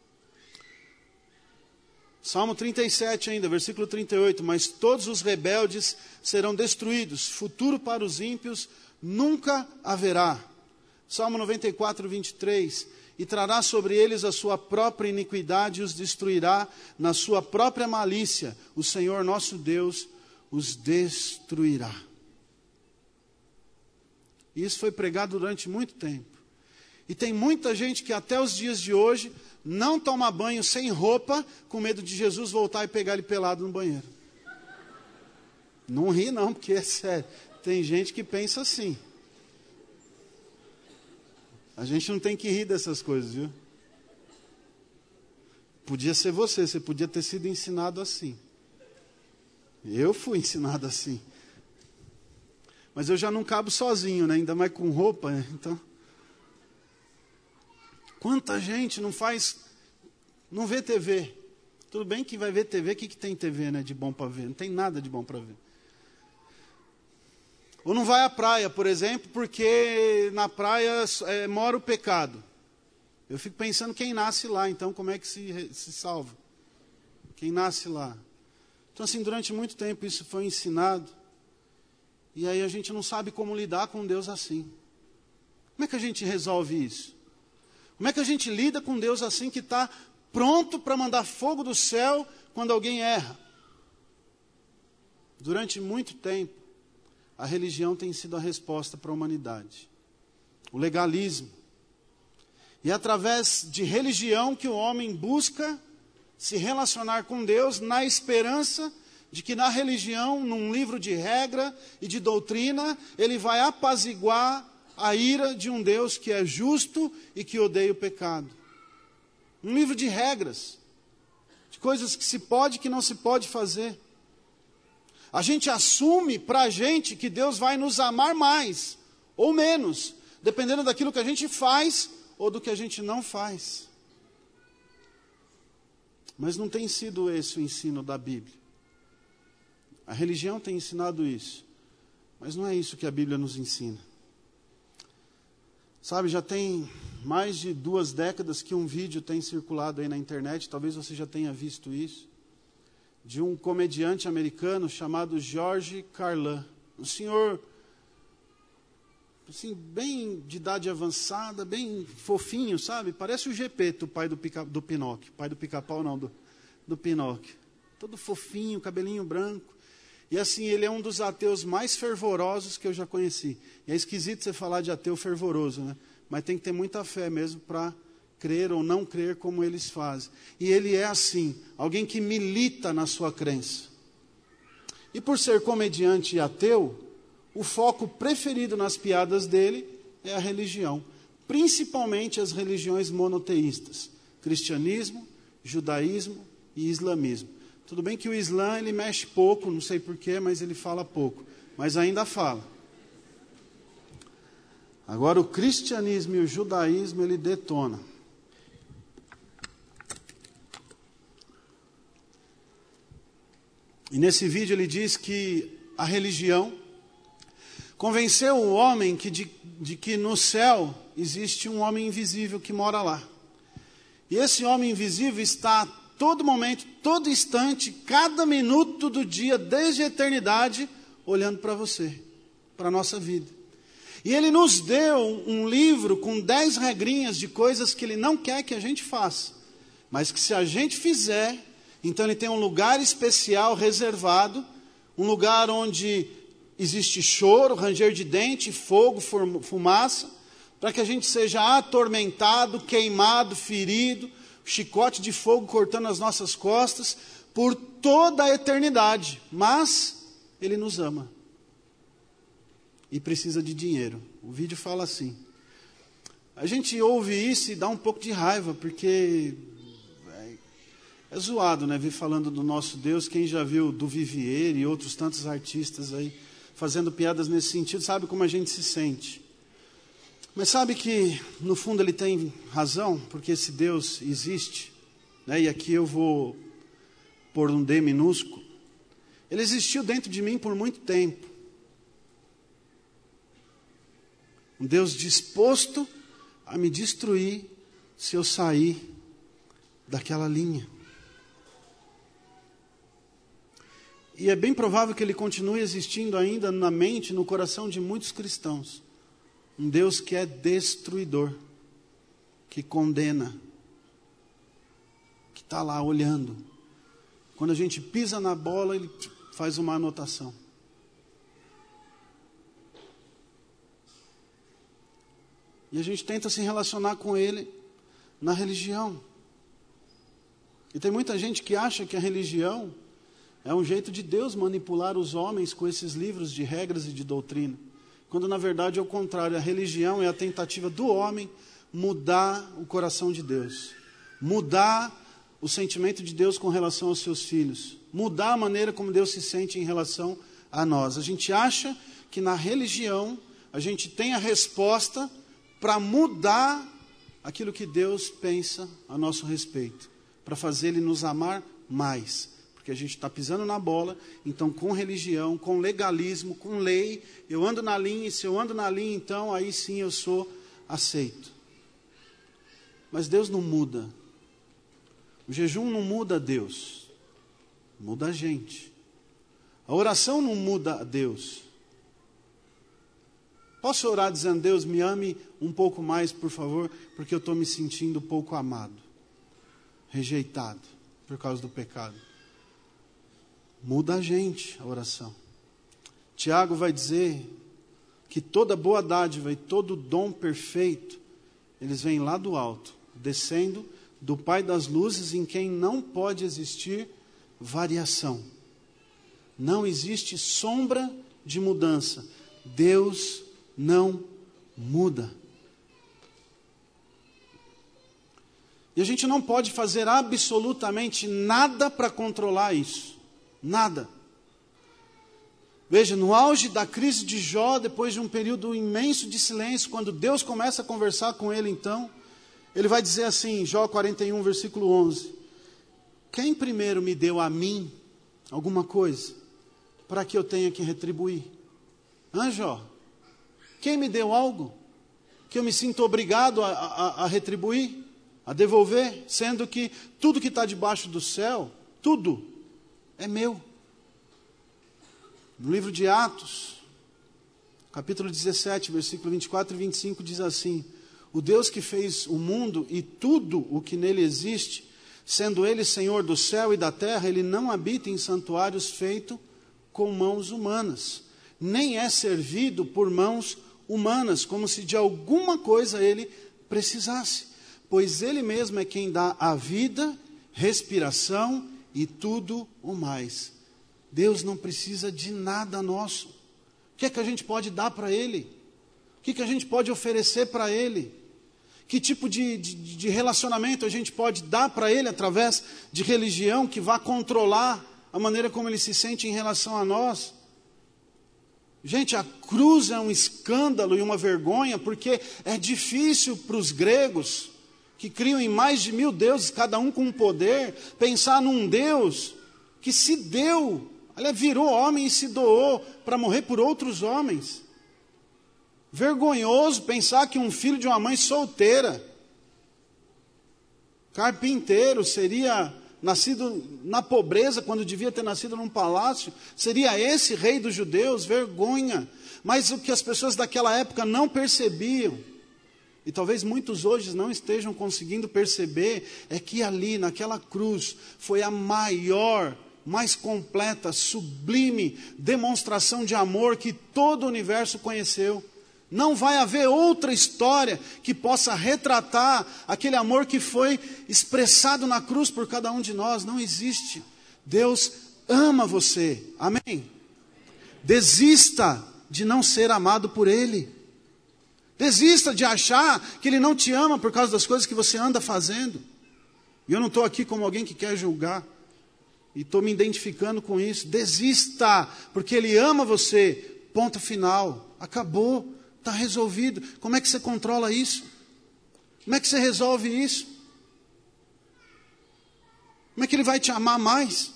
Salmo 37 ainda, versículo 38. Mas todos os rebeldes serão destruídos. Futuro para os ímpios nunca haverá. Salmo 94, 23. E trará sobre eles a sua própria iniquidade e os destruirá na sua própria malícia. O Senhor nosso Deus os destruirá. E isso foi pregado durante muito tempo. E tem muita gente que até os dias de hoje não toma banho sem roupa, com medo de Jesus voltar e pegar ele pelado no banheiro. Não ri não, porque é sério. Tem gente que pensa assim. A gente não tem que rir dessas coisas, viu? Podia ser você podia ter sido ensinado assim. Eu fui ensinado assim. Mas eu já não cabo sozinho, né? Ainda mais com roupa, né? Então, quanta gente não vê TV. Tudo bem que vai ver TV, o que tem TV, né, de bom para ver? Não tem nada de bom para ver. Ou não vai à praia, por exemplo, porque na praia mora o pecado. Eu fico pensando quem nasce lá, então como é que se salva? Quem nasce lá? Então assim, durante muito tempo isso foi ensinado. E aí a gente não sabe como lidar com Deus assim. Como é que a gente resolve isso? Como é que a gente lida com Deus assim que está pronto para mandar fogo do céu quando alguém erra? Durante muito tempo, a religião tem sido a resposta para a humanidade. O legalismo. E é através de religião que o homem busca se relacionar com Deus na esperança de que na religião, num livro de regra e de doutrina, ele vai apaziguar a ira de um Deus que é justo e que odeia o pecado. Um livro de regras, de coisas que se pode e que não se pode fazer. A gente assume para a gente que Deus vai nos amar mais ou menos, dependendo daquilo que a gente faz ou do que a gente não faz. Mas não tem sido esse o ensino da Bíblia. A religião tem ensinado isso, mas não é isso que a Bíblia nos ensina. Sabe, já tem mais de 2 décadas que um vídeo tem circulado aí na internet, talvez você já tenha visto isso, de um comediante americano chamado George Carlin. Um senhor, assim, bem de idade avançada, bem fofinho, sabe? Parece o Gepeto, o pai do Pinóquio. Pai do Pica-Pau, não, do Pinóquio. Todo fofinho, cabelinho branco. E assim, ele é um dos ateus mais fervorosos que eu já conheci. E é esquisito você falar de ateu fervoroso, né? Mas tem que ter muita fé mesmo para crer ou não crer como eles fazem. E ele é assim, alguém que milita na sua crença. E por ser comediante e ateu, o foco preferido nas piadas dele é a religião. Principalmente as religiões monoteístas. Cristianismo, judaísmo e islamismo. Tudo bem que o Islã ele mexe pouco, não sei porquê, mas ele fala pouco. Mas ainda fala. Agora o cristianismo e o judaísmo ele detona. E nesse vídeo ele diz que a religião convenceu o homem de que no céu existe um homem invisível que mora lá. E esse homem invisível está a todo momento, todo instante, cada minuto do dia, desde a eternidade, olhando para você, para a nossa vida. E ele nos deu um livro com 10 regrinhas de coisas que ele não quer que a gente faça. Mas que se a gente fizer, então ele tem um lugar especial reservado, um lugar onde existe choro, ranger de dente, fogo, fumaça, para que a gente seja atormentado, queimado, ferido, chicote de fogo cortando as nossas costas, por toda a eternidade. Mas ele nos ama. E precisa de dinheiro. O vídeo fala assim. A gente ouve isso e dá um pouco de raiva, porque é zoado, né? Ver falando do nosso Deus. Quem já viu do Vivier e outros tantos artistas aí fazendo piadas nesse sentido, sabe como a gente se sente. Mas sabe que no fundo ele tem razão, porque esse Deus existe, né? E aqui eu vou pôr um D minúsculo. Ele existiu dentro de mim por muito tempo. Um Deus disposto a me destruir se eu sair daquela linha. E é bem provável que ele continue existindo ainda na mente, no coração de muitos cristãos. Um Deus que é destruidor, que condena, que está lá olhando. Quando a gente pisa na bola, ele faz uma anotação. E a gente tenta se relacionar com ele na religião. E tem muita gente que acha que a religião é um jeito de Deus manipular os homens com esses livros de regras e de doutrina. Quando na verdade é o contrário, a religião é a tentativa do homem mudar o coração de Deus. Mudar o sentimento de Deus com relação aos seus filhos. Mudar a maneira como Deus se sente em relação a nós. A gente acha que na religião a gente tem a resposta para mudar aquilo que Deus pensa a nosso respeito, para fazer Ele nos amar mais, porque a gente está pisando na bola. Então com religião, com legalismo, com lei, eu ando na linha, e se eu ando na linha, então aí sim eu sou aceito. Mas Deus não muda, o jejum não muda Deus, muda a gente. A oração não muda a Deus. Posso orar dizendo: Deus, me ame um pouco mais, por favor, porque eu estou me sentindo pouco amado, rejeitado por causa do pecado. Muda a gente a oração. Tiago vai dizer que toda boa dádiva e todo dom perfeito, eles vêm lá do alto, descendo do Pai das luzes, em quem não pode existir variação. Não existe sombra de mudança. Deus não muda. E a gente não pode fazer absolutamente nada para controlar isso. Nada. Veja, no auge da crise de Jó, depois de um período imenso de silêncio, quando Deus começa a conversar com ele, então, ele vai dizer assim, Jó 41, versículo 11, quem primeiro me deu a mim alguma coisa para que eu tenha que retribuir? Jó, quem me deu algo que eu me sinto obrigado a retribuir, a devolver, sendo que tudo que está debaixo do céu, tudo é meu. No livro de Atos, capítulo 17, versículo 24 e 25, diz assim, o Deus que fez o mundo e tudo o que nele existe, sendo ele Senhor do céu e da terra, ele não habita em santuários feitos com mãos humanas, nem é servido por mãos humanas, como se de alguma coisa ele precisasse, pois ele mesmo é quem dá a vida, respiração e tudo o mais. Deus não precisa de nada nosso. O que é que a gente pode dar para Ele? O que é que a gente pode oferecer para Ele? Que tipo de relacionamento a gente pode dar para Ele através de religião que vá controlar a maneira como Ele se sente em relação a nós? Gente, a cruz é um escândalo e uma vergonha, porque é difícil para os gregos, que criam em mais de 1000 deuses, cada um com um poder, pensar num Deus que se deu, ela virou homem e se doou para morrer por outros homens. Vergonhoso pensar que um filho de uma mãe solteira, carpinteiro, seria nascido na pobreza, quando devia ter nascido num palácio, seria esse rei dos judeus? Vergonha. Mas o que as pessoas daquela época não percebiam, e talvez muitos hoje não estejam conseguindo perceber, é que ali, naquela cruz, foi a maior, mais completa, sublime demonstração de amor que todo o universo conheceu. Não vai haver outra história que possa retratar aquele amor que foi expressado na cruz por cada um de nós. Não existe. Deus ama você. Amém? Desista de não ser amado por Ele. Desista de achar que Ele não te ama por causa das coisas que você anda fazendo. E eu não estou aqui como alguém que quer julgar. E estou me identificando com isso. Desista, porque Ele ama você. Ponto final. Acabou. Está resolvido. Como é que você controla isso? Como é que você resolve isso? Como é que Ele vai te amar mais?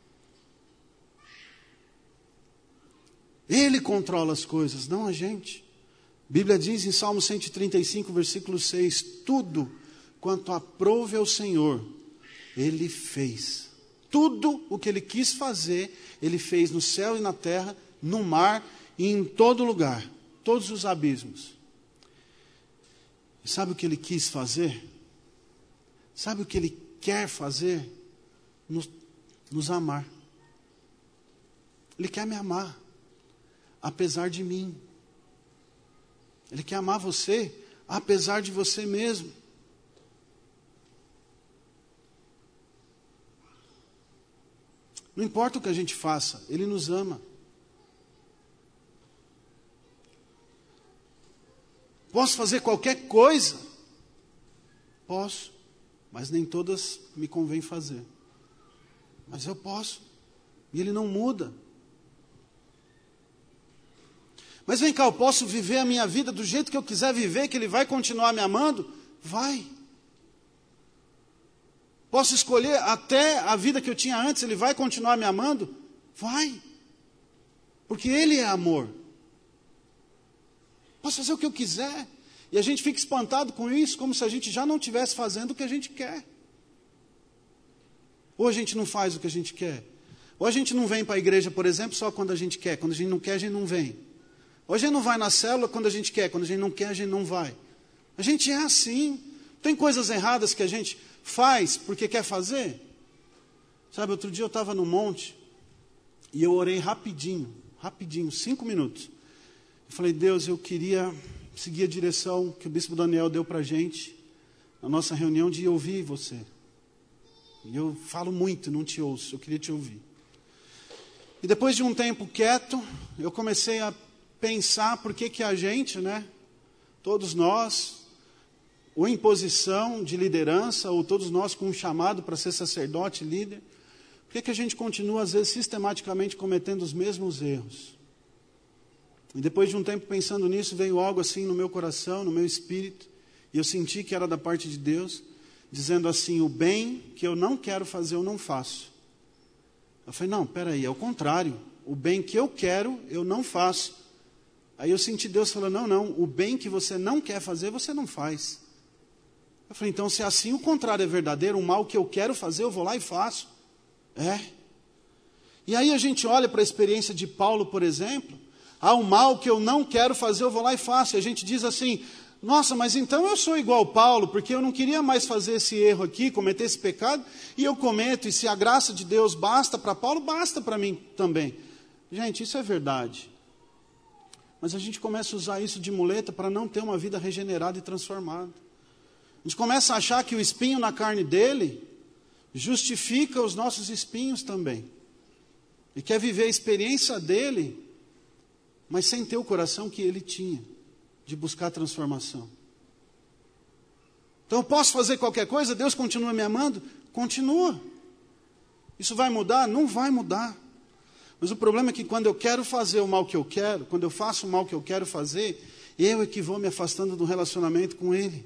Ele controla as coisas, não a gente. A Bíblia diz em Salmo 135, versículo 6, tudo quanto aprouve ao Senhor, Ele fez. Tudo o que Ele quis fazer, Ele fez no céu e na terra, no mar e em todo lugar. Todos os abismos. E sabe o que Ele quis fazer? Sabe o que Ele quer fazer? Nos amar. Ele quer me amar, apesar de mim. Ele quer amar você, apesar de você mesmo. Não importa o que a gente faça, Ele nos ama. Posso fazer qualquer coisa? Posso, mas nem todas me convém fazer. Mas eu posso, e Ele não muda. Mas vem cá, eu posso viver a minha vida do jeito que eu quiser viver, que Ele vai continuar me amando? Vai. Posso escolher até a vida que eu tinha antes, Ele vai continuar me amando? Vai. Porque Ele é amor. Posso fazer o que eu quiser. E a gente fica espantado com isso, como se a gente já não estivesse fazendo o que a gente quer. Ou a gente não faz o que a gente quer. Ou a gente não vem para a igreja, por exemplo, só quando a gente quer. Quando a gente não quer, a gente não vem. Ou a gente não vai na célula quando a gente quer. Quando a gente não quer, a gente não vai. A gente é assim. Tem coisas erradas que a gente faz porque quer fazer. Sabe, outro dia eu estava no monte e eu orei rapidinho, 5 minutos. Eu falei, Deus, eu queria seguir a direção que o bispo Daniel deu para a gente, na nossa reunião, de ouvir você. E eu falo muito, não te ouço, eu queria te ouvir. E depois de um tempo quieto, eu comecei a pensar por que a gente, todos nós, ou em posição de liderança, ou todos nós com um chamado para ser sacerdote, líder, por que a gente continua, às vezes, sistematicamente cometendo os mesmos erros? E depois de um tempo pensando nisso, veio algo assim no meu coração, no meu espírito, e eu senti que era da parte de Deus, dizendo assim: o bem que eu não quero fazer, eu não faço. Eu falei: não, peraí, é o contrário. O bem que eu quero, eu não faço. Aí eu senti Deus falando: não, o bem que você não quer fazer, você não faz. Eu falei: então, se assim o contrário é verdadeiro, o mal que eu quero fazer, eu vou lá e faço. E aí a gente olha para a experiência de Paulo, por exemplo. O mal que eu não quero fazer, eu vou lá e faço. E a gente diz assim: nossa, mas então eu sou igual Paulo, porque eu não queria mais fazer esse erro aqui, cometer esse pecado, e eu cometo, e se a graça de Deus basta para Paulo, basta para mim também. Gente, isso é verdade. Mas a gente começa a usar isso de muleta para não ter uma vida regenerada e transformada. A gente começa a achar que o espinho na carne dele justifica os nossos espinhos também. E quer viver a experiência dele, mas sem ter o coração que ele tinha, de buscar transformação. Então eu posso fazer qualquer coisa, Deus continua me amando? Continua. Isso vai mudar? Não vai mudar. Mas o problema é que quando eu quero fazer o mal que eu quero, quando eu faço o mal que eu quero fazer, eu é que vou me afastando do relacionamento com Ele.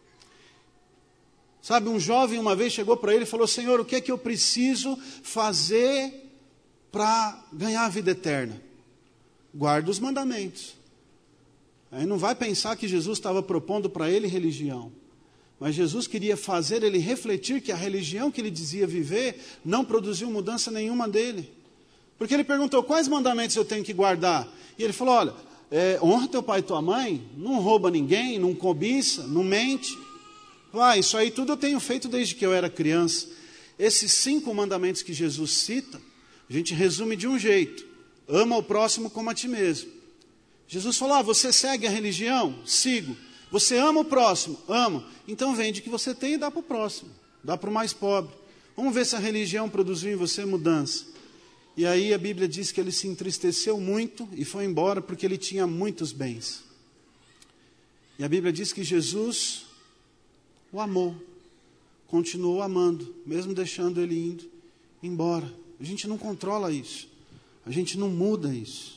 Sabe, um jovem uma vez chegou para ele e falou: Senhor, o que é que eu preciso fazer para ganhar a vida eterna? Guarda os mandamentos. Aí não vai pensar que Jesus estava propondo para ele religião. Mas Jesus queria fazer ele refletir que a religião que ele dizia viver não produziu mudança nenhuma dele. Porque ele perguntou: quais mandamentos eu tenho que guardar? E ele falou: olha, honra teu pai e tua mãe, não rouba ninguém, não cobiça, não mente. Isso aí tudo eu tenho feito desde que eu era criança. Esses 5 mandamentos que Jesus cita, a gente resume de um jeito: ama o próximo como a ti mesmo. Jesus falou: você segue a religião? Sigo. Você ama o próximo? Amo. Então vende o que você tem e dá para o próximo, dá para o mais pobre. Vamos ver se a religião produziu em você mudança. E aí a Bíblia diz que ele se entristeceu muito e foi embora porque ele tinha muitos bens. E a Bíblia diz que Jesus o amou, continuou amando, mesmo deixando ele indo embora. A gente não controla isso, a gente não muda isso.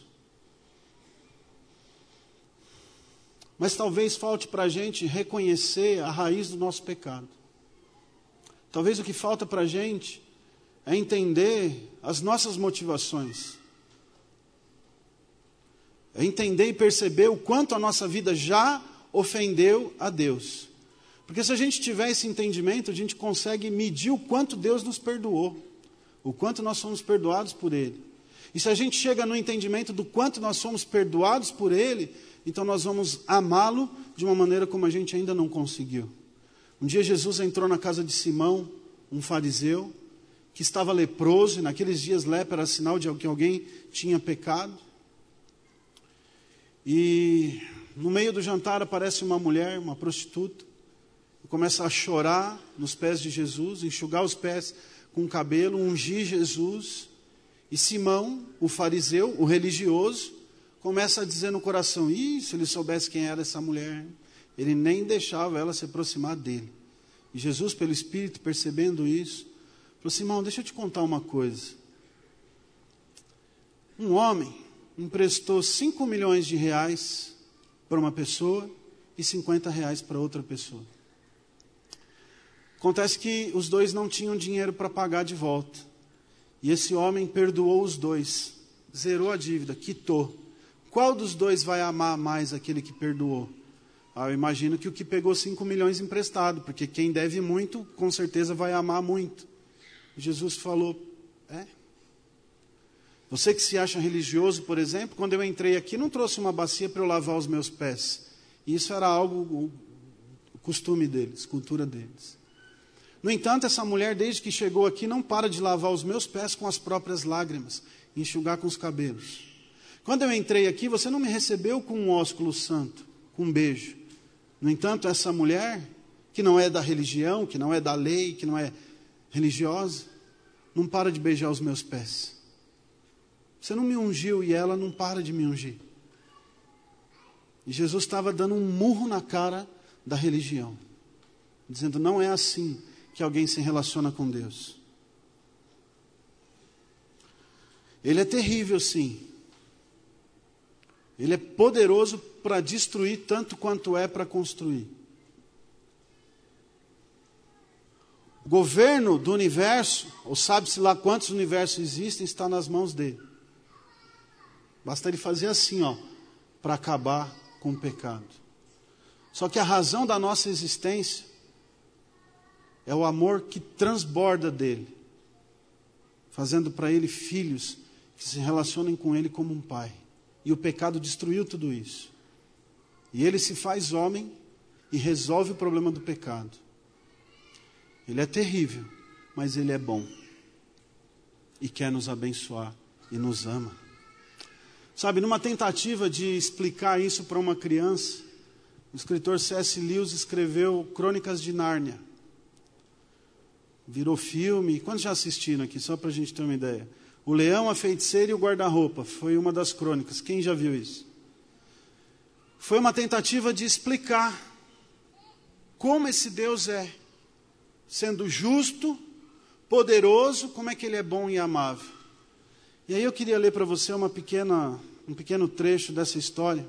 Mas talvez falte para a gente reconhecer a raiz do nosso pecado. Talvez o que falta para a gente é entender as nossas motivações. É entender e perceber o quanto a nossa vida já ofendeu a Deus. Porque se a gente tiver esse entendimento, a gente consegue medir o quanto Deus nos perdoou. O quanto nós somos perdoados por Ele. E se a gente chega no entendimento do quanto nós somos perdoados por Ele, então nós vamos amá-lo de uma maneira como a gente ainda não conseguiu. Um dia Jesus entrou na casa de Simão, um fariseu, que estava leproso, e naqueles dias lepra era sinal de que alguém tinha pecado. E no meio do jantar aparece uma mulher, uma prostituta, e começa a chorar nos pés de Jesus, enxugar os pés com o cabelo, ungir Jesus. E Simão, o fariseu, o religioso, começa a dizer no coração: se ele soubesse quem era essa mulher, ele nem deixava ela se aproximar dele. E Jesus, pelo Espírito, percebendo isso, falou: Simão, deixa eu te contar uma coisa. Um homem emprestou 5 milhões de reais para uma pessoa e 50 reais para outra pessoa. Acontece que os dois não tinham dinheiro para pagar de volta. E esse homem perdoou os dois, zerou a dívida, quitou. Qual dos dois vai amar mais aquele que perdoou? Eu imagino que o que pegou 5 milhões emprestado, porque quem deve muito, com certeza vai amar muito. Jesus falou: Você que se acha religioso, por exemplo, quando eu entrei aqui, não trouxe uma bacia para eu lavar os meus pés. Isso era algo, o costume deles, cultura deles. No entanto, essa mulher, desde que chegou aqui, não para de lavar os meus pés com as próprias lágrimas, enxugar com os cabelos. Quando eu entrei aqui, você não me recebeu com um ósculo santo, com um beijo. No entanto, essa mulher, que não é da religião, que não é da lei, que não é religiosa, não para de beijar os meus pés. Você não me ungiu e ela não para de me ungir. E Jesus estava dando um murro na cara da religião, dizendo: não é assim que alguém se relaciona com Deus. Ele é terrível, sim. Ele é poderoso para destruir tanto quanto é para construir. O governo do universo, ou sabe-se lá quantos universos existem, está nas mãos dele. Basta ele fazer assim, para acabar com o pecado. Só que a razão da nossa existência é o amor que transborda dele, fazendo para ele filhos que se relacionem com ele como um pai. E o pecado destruiu tudo isso. E ele se faz homem e resolve o problema do pecado. Ele é terrível, mas ele é bom. E quer nos abençoar e nos ama. Sabe, numa tentativa de explicar isso para uma criança, o escritor C.S. Lewis escreveu Crônicas de Nárnia. Virou filme. Quantos já assistiram aqui? Só para a gente ter uma ideia. O Leão, a Feiticeira e o Guarda-Roupa. Foi uma das crônicas. Quem já viu isso? Foi uma tentativa de explicar como esse Deus é. Sendo justo, poderoso, como é que ele é bom e amável. E aí eu queria ler para você um pequeno trecho dessa história.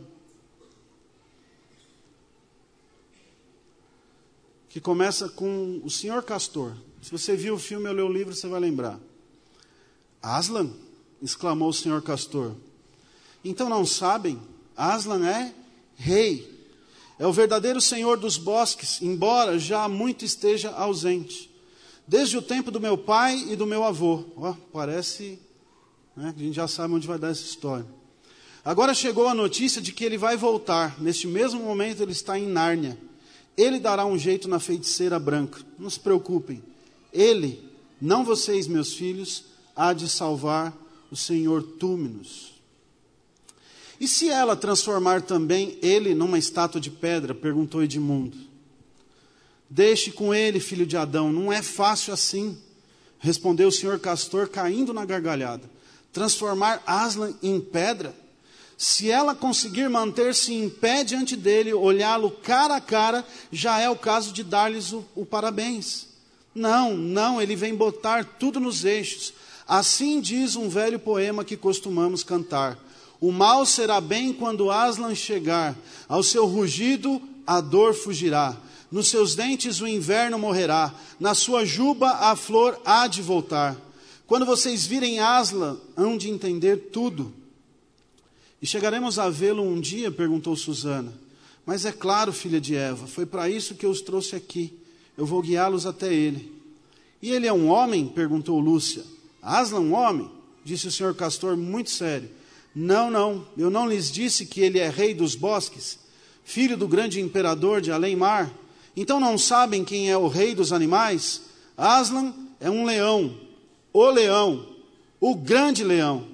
Que começa com o Senhor Castor. Se você viu o filme ou leu o livro, você vai lembrar. Aslan? Exclamou o Senhor Castor. Então não sabem? Aslan é rei. É o verdadeiro senhor dos bosques, embora já muito esteja ausente. Desde o tempo do meu pai e do meu avô. Parece, né, que a gente já sabe onde vai dar essa história. Agora chegou a notícia de que ele vai voltar. Neste mesmo momento ele está em Nárnia. Ele dará um jeito na feiticeira branca. Não se preocupem. Ele, não vocês, meus filhos, há de salvar o Senhor Túminos. E se ela transformar também ele numa estátua de pedra? Perguntou Edmundo. Deixe com ele, filho de Adão, não é fácil assim. Respondeu o Senhor Castor, caindo na gargalhada. Transformar Aslan em pedra? Se ela conseguir manter-se em pé diante dele, olhá-lo cara a cara, já é o caso de dar-lhes o parabéns. Não, ele vem botar tudo nos eixos. Assim diz um velho poema que costumamos cantar. O mal será bem quando Aslan chegar, ao seu rugido a dor fugirá, nos seus dentes o inverno morrerá, na sua juba a flor há de voltar. Quando vocês virem Aslan, hão de entender tudo. E chegaremos a vê-lo um dia? Perguntou Susana. Mas é claro, filha de Eva, foi para isso que eu os trouxe aqui. Eu vou guiá-los até ele. E ele é um homem? Perguntou Lúcia. Aslan, um homem? Disse o senhor Castor, muito sério. Não, eu não lhes disse que ele é rei dos bosques, filho do grande imperador de além-mar? Então não sabem quem é o rei dos animais? Aslan é um leão, o grande leão.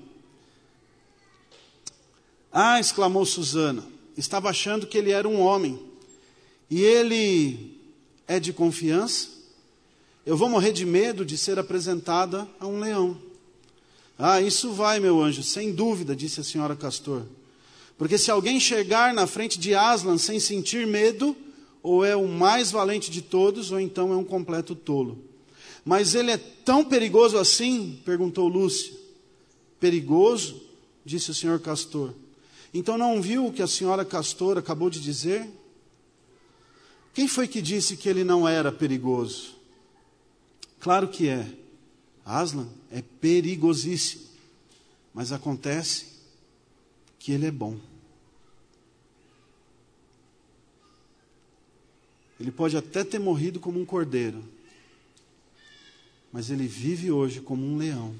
Exclamou Susana, estava achando que ele era um homem. E ele é de confiança? Eu vou morrer de medo de ser apresentada a um leão. Isso vai, meu anjo, sem dúvida, disse a senhora Castor. Porque se alguém chegar na frente de Aslan sem sentir medo, ou é o mais valente de todos, ou então é um completo tolo. Mas ele é tão perigoso assim? Perguntou Lúcia. Perigoso? Disse o senhor Castor. Então não viu o que a senhora Castor acabou de dizer? Quem foi que disse que ele não era perigoso? Claro que é. Aslan é perigosíssimo, mas acontece que ele é bom. Ele pode até ter morrido como um cordeiro, mas ele vive hoje como um leão.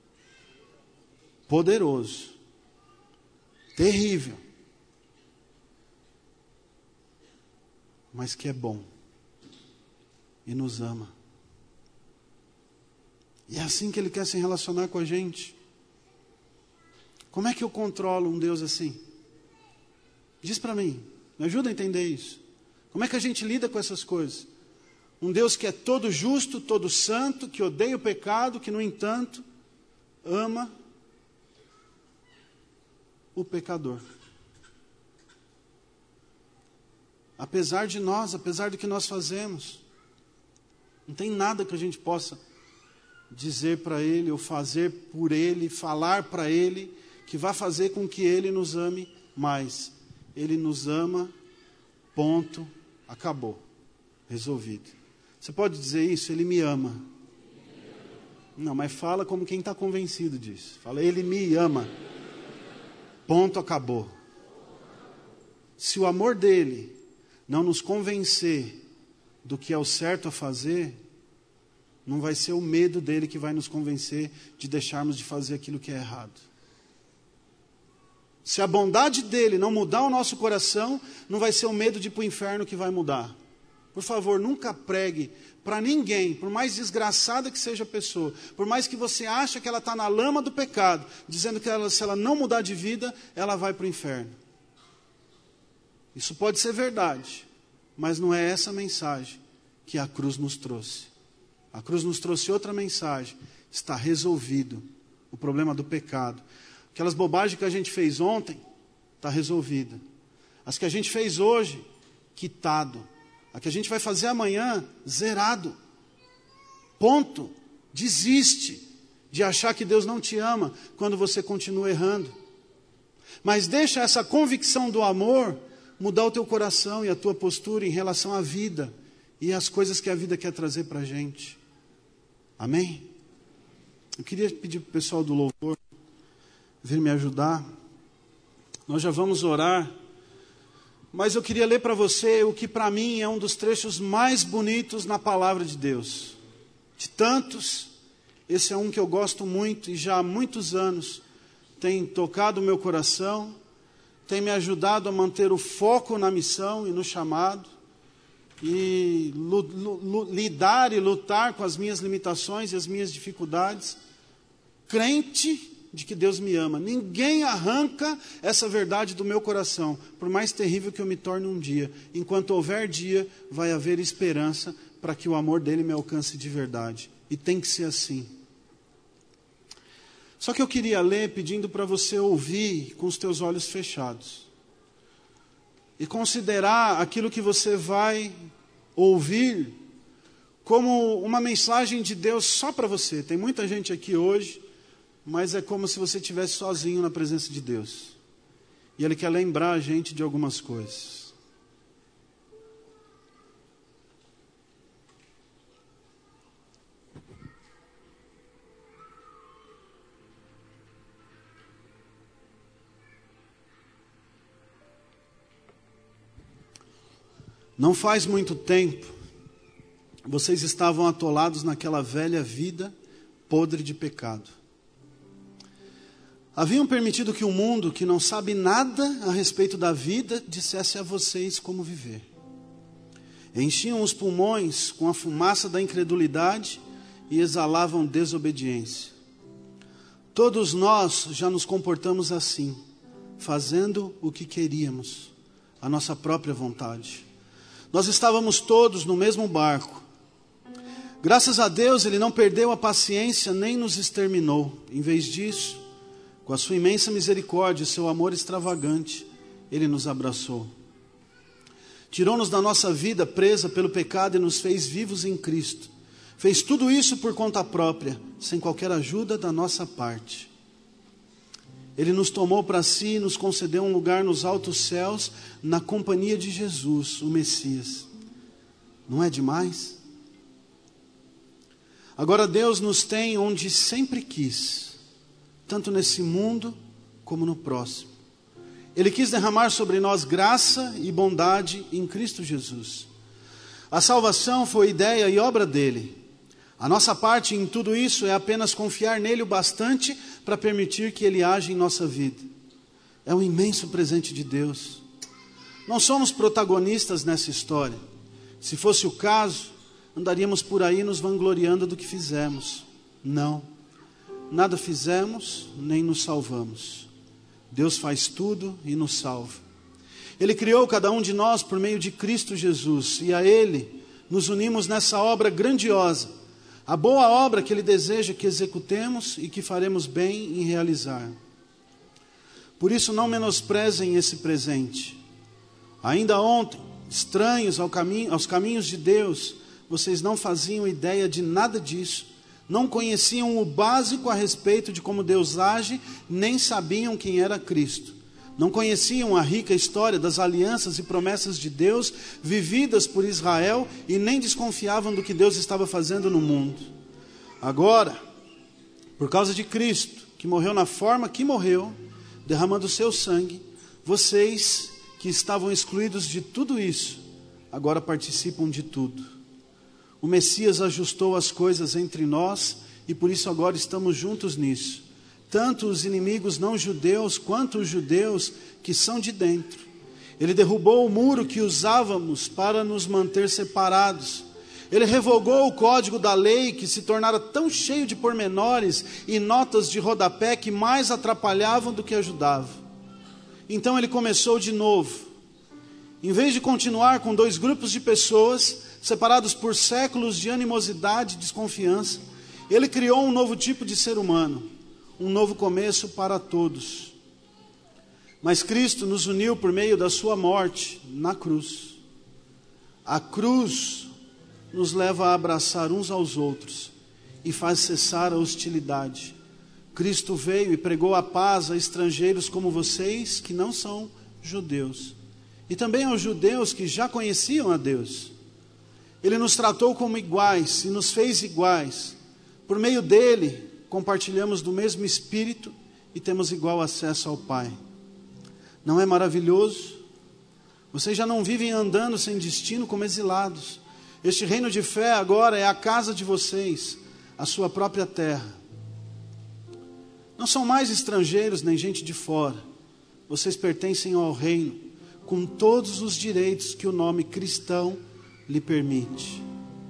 Poderoso, terrível, mas que é bom e nos ama. E é assim que ele quer se relacionar com a gente. Como é que eu controlo um Deus assim? Diz para mim, me ajuda a entender isso. Como é que a gente lida com essas coisas? Um Deus que é todo justo, todo santo, que odeia o pecado, que no entanto ama o pecador. Apesar de nós, apesar do que nós fazemos, não tem nada que a gente possa dizer para Ele, ou fazer por Ele, falar para Ele, que vá fazer com que Ele nos ame mais. Ele nos ama, ponto, acabou, resolvido. Você pode dizer isso? Ele me ama. Não, mas fala como quem está convencido disso. Fala, Ele me ama. Ponto, acabou. Se o amor dele não nos convencer do que é o certo a fazer, não vai ser o medo dele que vai nos convencer de deixarmos de fazer aquilo que é errado. Se a bondade dele não mudar o nosso coração, não vai ser o medo de ir para o inferno que vai mudar. Por favor, nunca pregue para ninguém, por mais desgraçada que seja a pessoa, por mais que você ache que ela está na lama do pecado, dizendo que se ela não mudar de vida, ela vai para o inferno. Isso pode ser verdade, mas não é essa mensagem que a cruz nos trouxe. A cruz nos trouxe outra mensagem. Está resolvido o problema do pecado. Aquelas bobagens que a gente fez ontem, está resolvida. As que a gente fez hoje, quitado. A que a gente vai fazer amanhã, zerado. Ponto. Desiste de achar que Deus não te ama quando você continua errando. Mas deixa essa convicção do amor mudar o teu coração e a tua postura em relação à vida e às coisas que a vida quer trazer para a gente. Amém? Eu queria pedir para o pessoal do louvor vir me ajudar. Nós já vamos orar, mas eu queria ler para você o que para mim é um dos trechos mais bonitos na palavra de Deus. De tantos, esse é um que eu gosto muito e já há muitos anos tem tocado o meu coração, tem me ajudado a manter o foco na missão e no chamado, e lidar e lutar com as minhas limitações e as minhas dificuldades, crente de que Deus me ama. Ninguém arranca essa verdade do meu coração, por mais terrível que eu me torne um dia. Enquanto houver dia, vai haver esperança para que o amor dele me alcance de verdade. E tem que ser assim. Só que eu queria ler pedindo para você ouvir com os teus olhos fechados. E considerar aquilo que você vai ouvir como uma mensagem de Deus só para você. Tem muita gente aqui hoje, mas é como se você estivesse sozinho na presença de Deus. E Ele quer lembrar a gente de algumas coisas. Não faz muito tempo, vocês estavam atolados naquela velha vida podre de pecado. Haviam permitido que o mundo, que não sabe nada a respeito da vida, dissesse a vocês como viver. Enchiam os pulmões com a fumaça da incredulidade e exalavam desobediência. Todos nós já nos comportamos assim, fazendo o que queríamos, a nossa própria vontade. Nós estávamos todos no mesmo barco. Graças a Deus, Ele não perdeu a paciência nem nos exterminou. Em vez disso, com a sua imensa misericórdia e seu amor extravagante, Ele nos abraçou. Tirou-nos da nossa vida presa pelo pecado e nos fez vivos em Cristo. Fez tudo isso por conta própria, sem qualquer ajuda da nossa parte. Ele nos tomou para si e nos concedeu um lugar nos altos céus, na companhia de Jesus, o Messias. Não é demais? Agora Deus nos tem onde sempre quis, tanto nesse mundo como no próximo. Ele quis derramar sobre nós graça e bondade em Cristo Jesus. A salvação foi ideia e obra dele. A nossa parte em tudo isso é apenas confiar nele o bastante para permitir que ele age em nossa vida. É um imenso presente de Deus. Não somos protagonistas nessa história. Se fosse o caso, andaríamos por aí nos vangloriando do que fizemos. Não. Nada fizemos, nem nos salvamos. Deus faz tudo e nos salva. Ele criou cada um de nós por meio de Cristo Jesus, e a Ele nos unimos nessa obra grandiosa, a boa obra que Ele deseja que executemos e que faremos bem em realizar. Por isso não menosprezem esse presente. Ainda ontem, estranhos aos caminhos de Deus, vocês não faziam ideia de nada disso, não conheciam o básico a respeito de como Deus age, nem sabiam quem era Cristo. Não conheciam a rica história das alianças e promessas de Deus vividas por Israel e nem desconfiavam do que Deus estava fazendo no mundo. Agora, por causa de Cristo, que morreu na forma que morreu, derramando o seu sangue, vocês que estavam excluídos de tudo isso, agora participam de tudo. O Messias ajustou as coisas entre nós e por isso agora estamos juntos nisso. Tanto os inimigos não judeus quanto os judeus que são de dentro. Ele derrubou o muro que usávamos para nos manter separados. Ele revogou o código da lei que se tornara tão cheio de pormenores e notas de rodapé que mais atrapalhavam do que ajudavam. Então ele começou de novo. Em vez de continuar com dois grupos de pessoas, separados por séculos de animosidade e desconfiança, ele criou um novo tipo de ser humano, um novo começo para todos. Mas Cristo nos uniu por meio da sua morte na cruz. A cruz nos leva a abraçar uns aos outros e faz cessar a hostilidade. Cristo veio e pregou a paz a estrangeiros como vocês, que não são judeus, e também aos judeus que já conheciam a Deus. Ele nos tratou como iguais e nos fez iguais. Por meio dele, compartilhamos do mesmo Espírito e temos igual acesso ao Pai. Não é maravilhoso? Vocês já não vivem andando sem destino como exilados. Este reino de fé agora é a casa de vocês, a sua própria terra. Não são mais estrangeiros nem gente de fora. Vocês pertencem ao reino, com todos os direitos que o nome cristão lhe permite.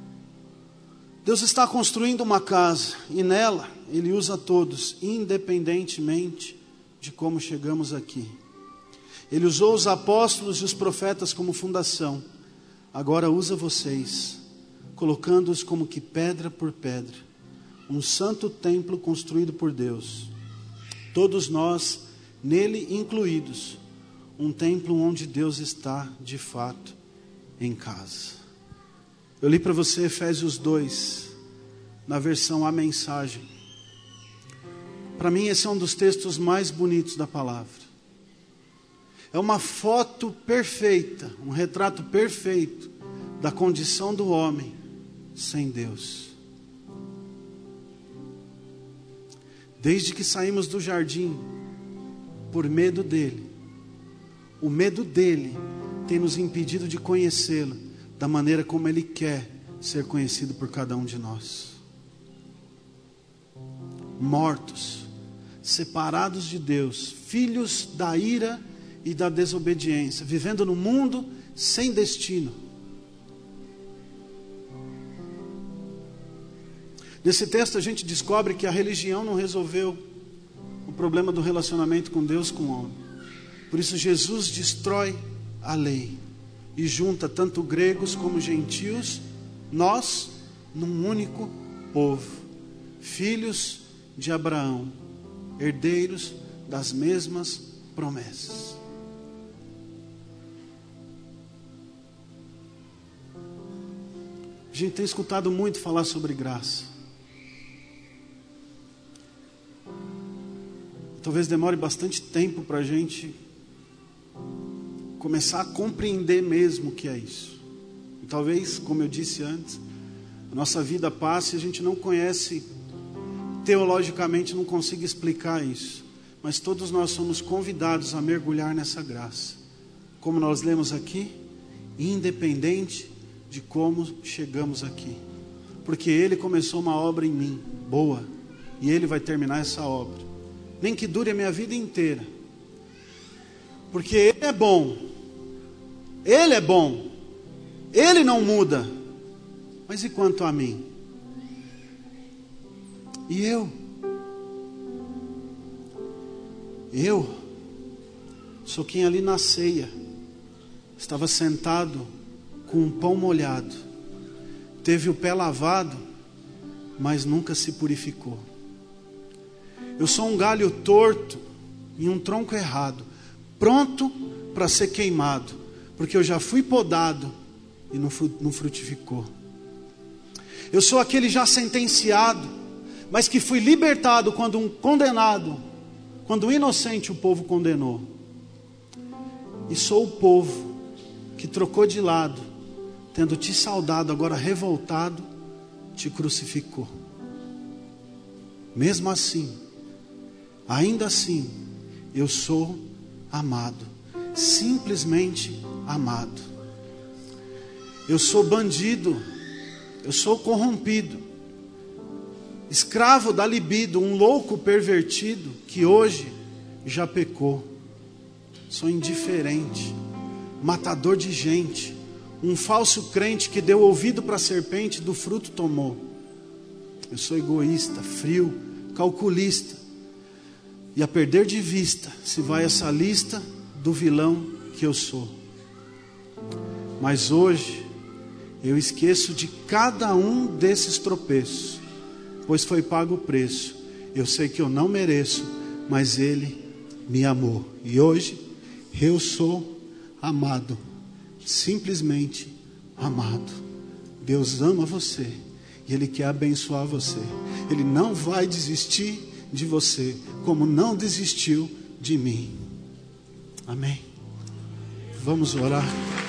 Deus está construindo uma casa e nela Ele usa todos, independentemente de como chegamos aqui. Ele usou os apóstolos e os profetas como fundação. Agora usa vocês, colocando-os como que pedra por pedra, um santo templo construído por Deus. Todos nós, nele incluídos, um templo onde Deus está de fato em casa. Eu li para você Efésios 2, na versão A Mensagem. Para mim esse é um dos textos mais bonitos da palavra. É uma foto perfeita, um retrato perfeito da condição do homem sem Deus. Desde que saímos do jardim, por medo dele, o medo dele tem nos impedido de conhecê-lo da maneira como ele quer ser conhecido por cada um de nós. Mortos, separados de Deus, filhos da ira e da desobediência, vivendo no mundo sem destino. Nesse texto a gente descobre que a religião não resolveu o problema do relacionamento com Deus, com o homem. Por isso Jesus destrói a lei e junta tanto gregos como gentios, nós num único povo, filhos de Abraão, herdeiros das mesmas promessas. A gente tem escutado muito falar sobre graça. Talvez demore bastante tempo para a gente começar a compreender mesmo o que é isso. E talvez, como eu disse antes, a nossa vida passe e a gente não conhece, teologicamente não consiga explicar isso. Mas todos nós somos convidados a mergulhar nessa graça. Como nós lemos aqui, independente de como chegamos aqui. Porque Ele começou uma obra em mim, boa, e Ele vai terminar essa obra. Nem que dure a minha vida inteira. Porque Ele é bom. Ele é bom. Ele não muda. Mas e quanto a mim? E eu? Eu sou quem ali na ceia estava sentado com um pão molhado, teve o pé lavado, mas nunca se purificou. Eu sou um galho torto, em um tronco errado, pronto para ser queimado, porque eu já fui podado e não frutificou. Eu sou aquele já sentenciado, mas que fui libertado quando um condenado, quando um inocente o povo condenou. E sou o povo que trocou de lado, tendo te saudado, agora revoltado, te crucificou. Mesmo assim, ainda assim, eu sou amado, simplesmente amado. Eu sou bandido, eu sou corrompido, escravo da libido, um louco pervertido que hoje já pecou. Sou indiferente, matador de gente, um falso crente que deu ouvido para a serpente, do fruto tomou. Eu sou egoísta, frio, calculista, e a perder de vista se vai essa lista do vilão que eu sou. Mas hoje eu esqueço de cada um desses tropeços, pois foi pago o preço. Eu sei que eu não mereço, mas Ele me amou, e hoje eu sou amado, simplesmente amado. Deus ama você e Ele quer abençoar você. Ele não vai desistir de você, como não desistiu de mim. Amém. Vamos orar.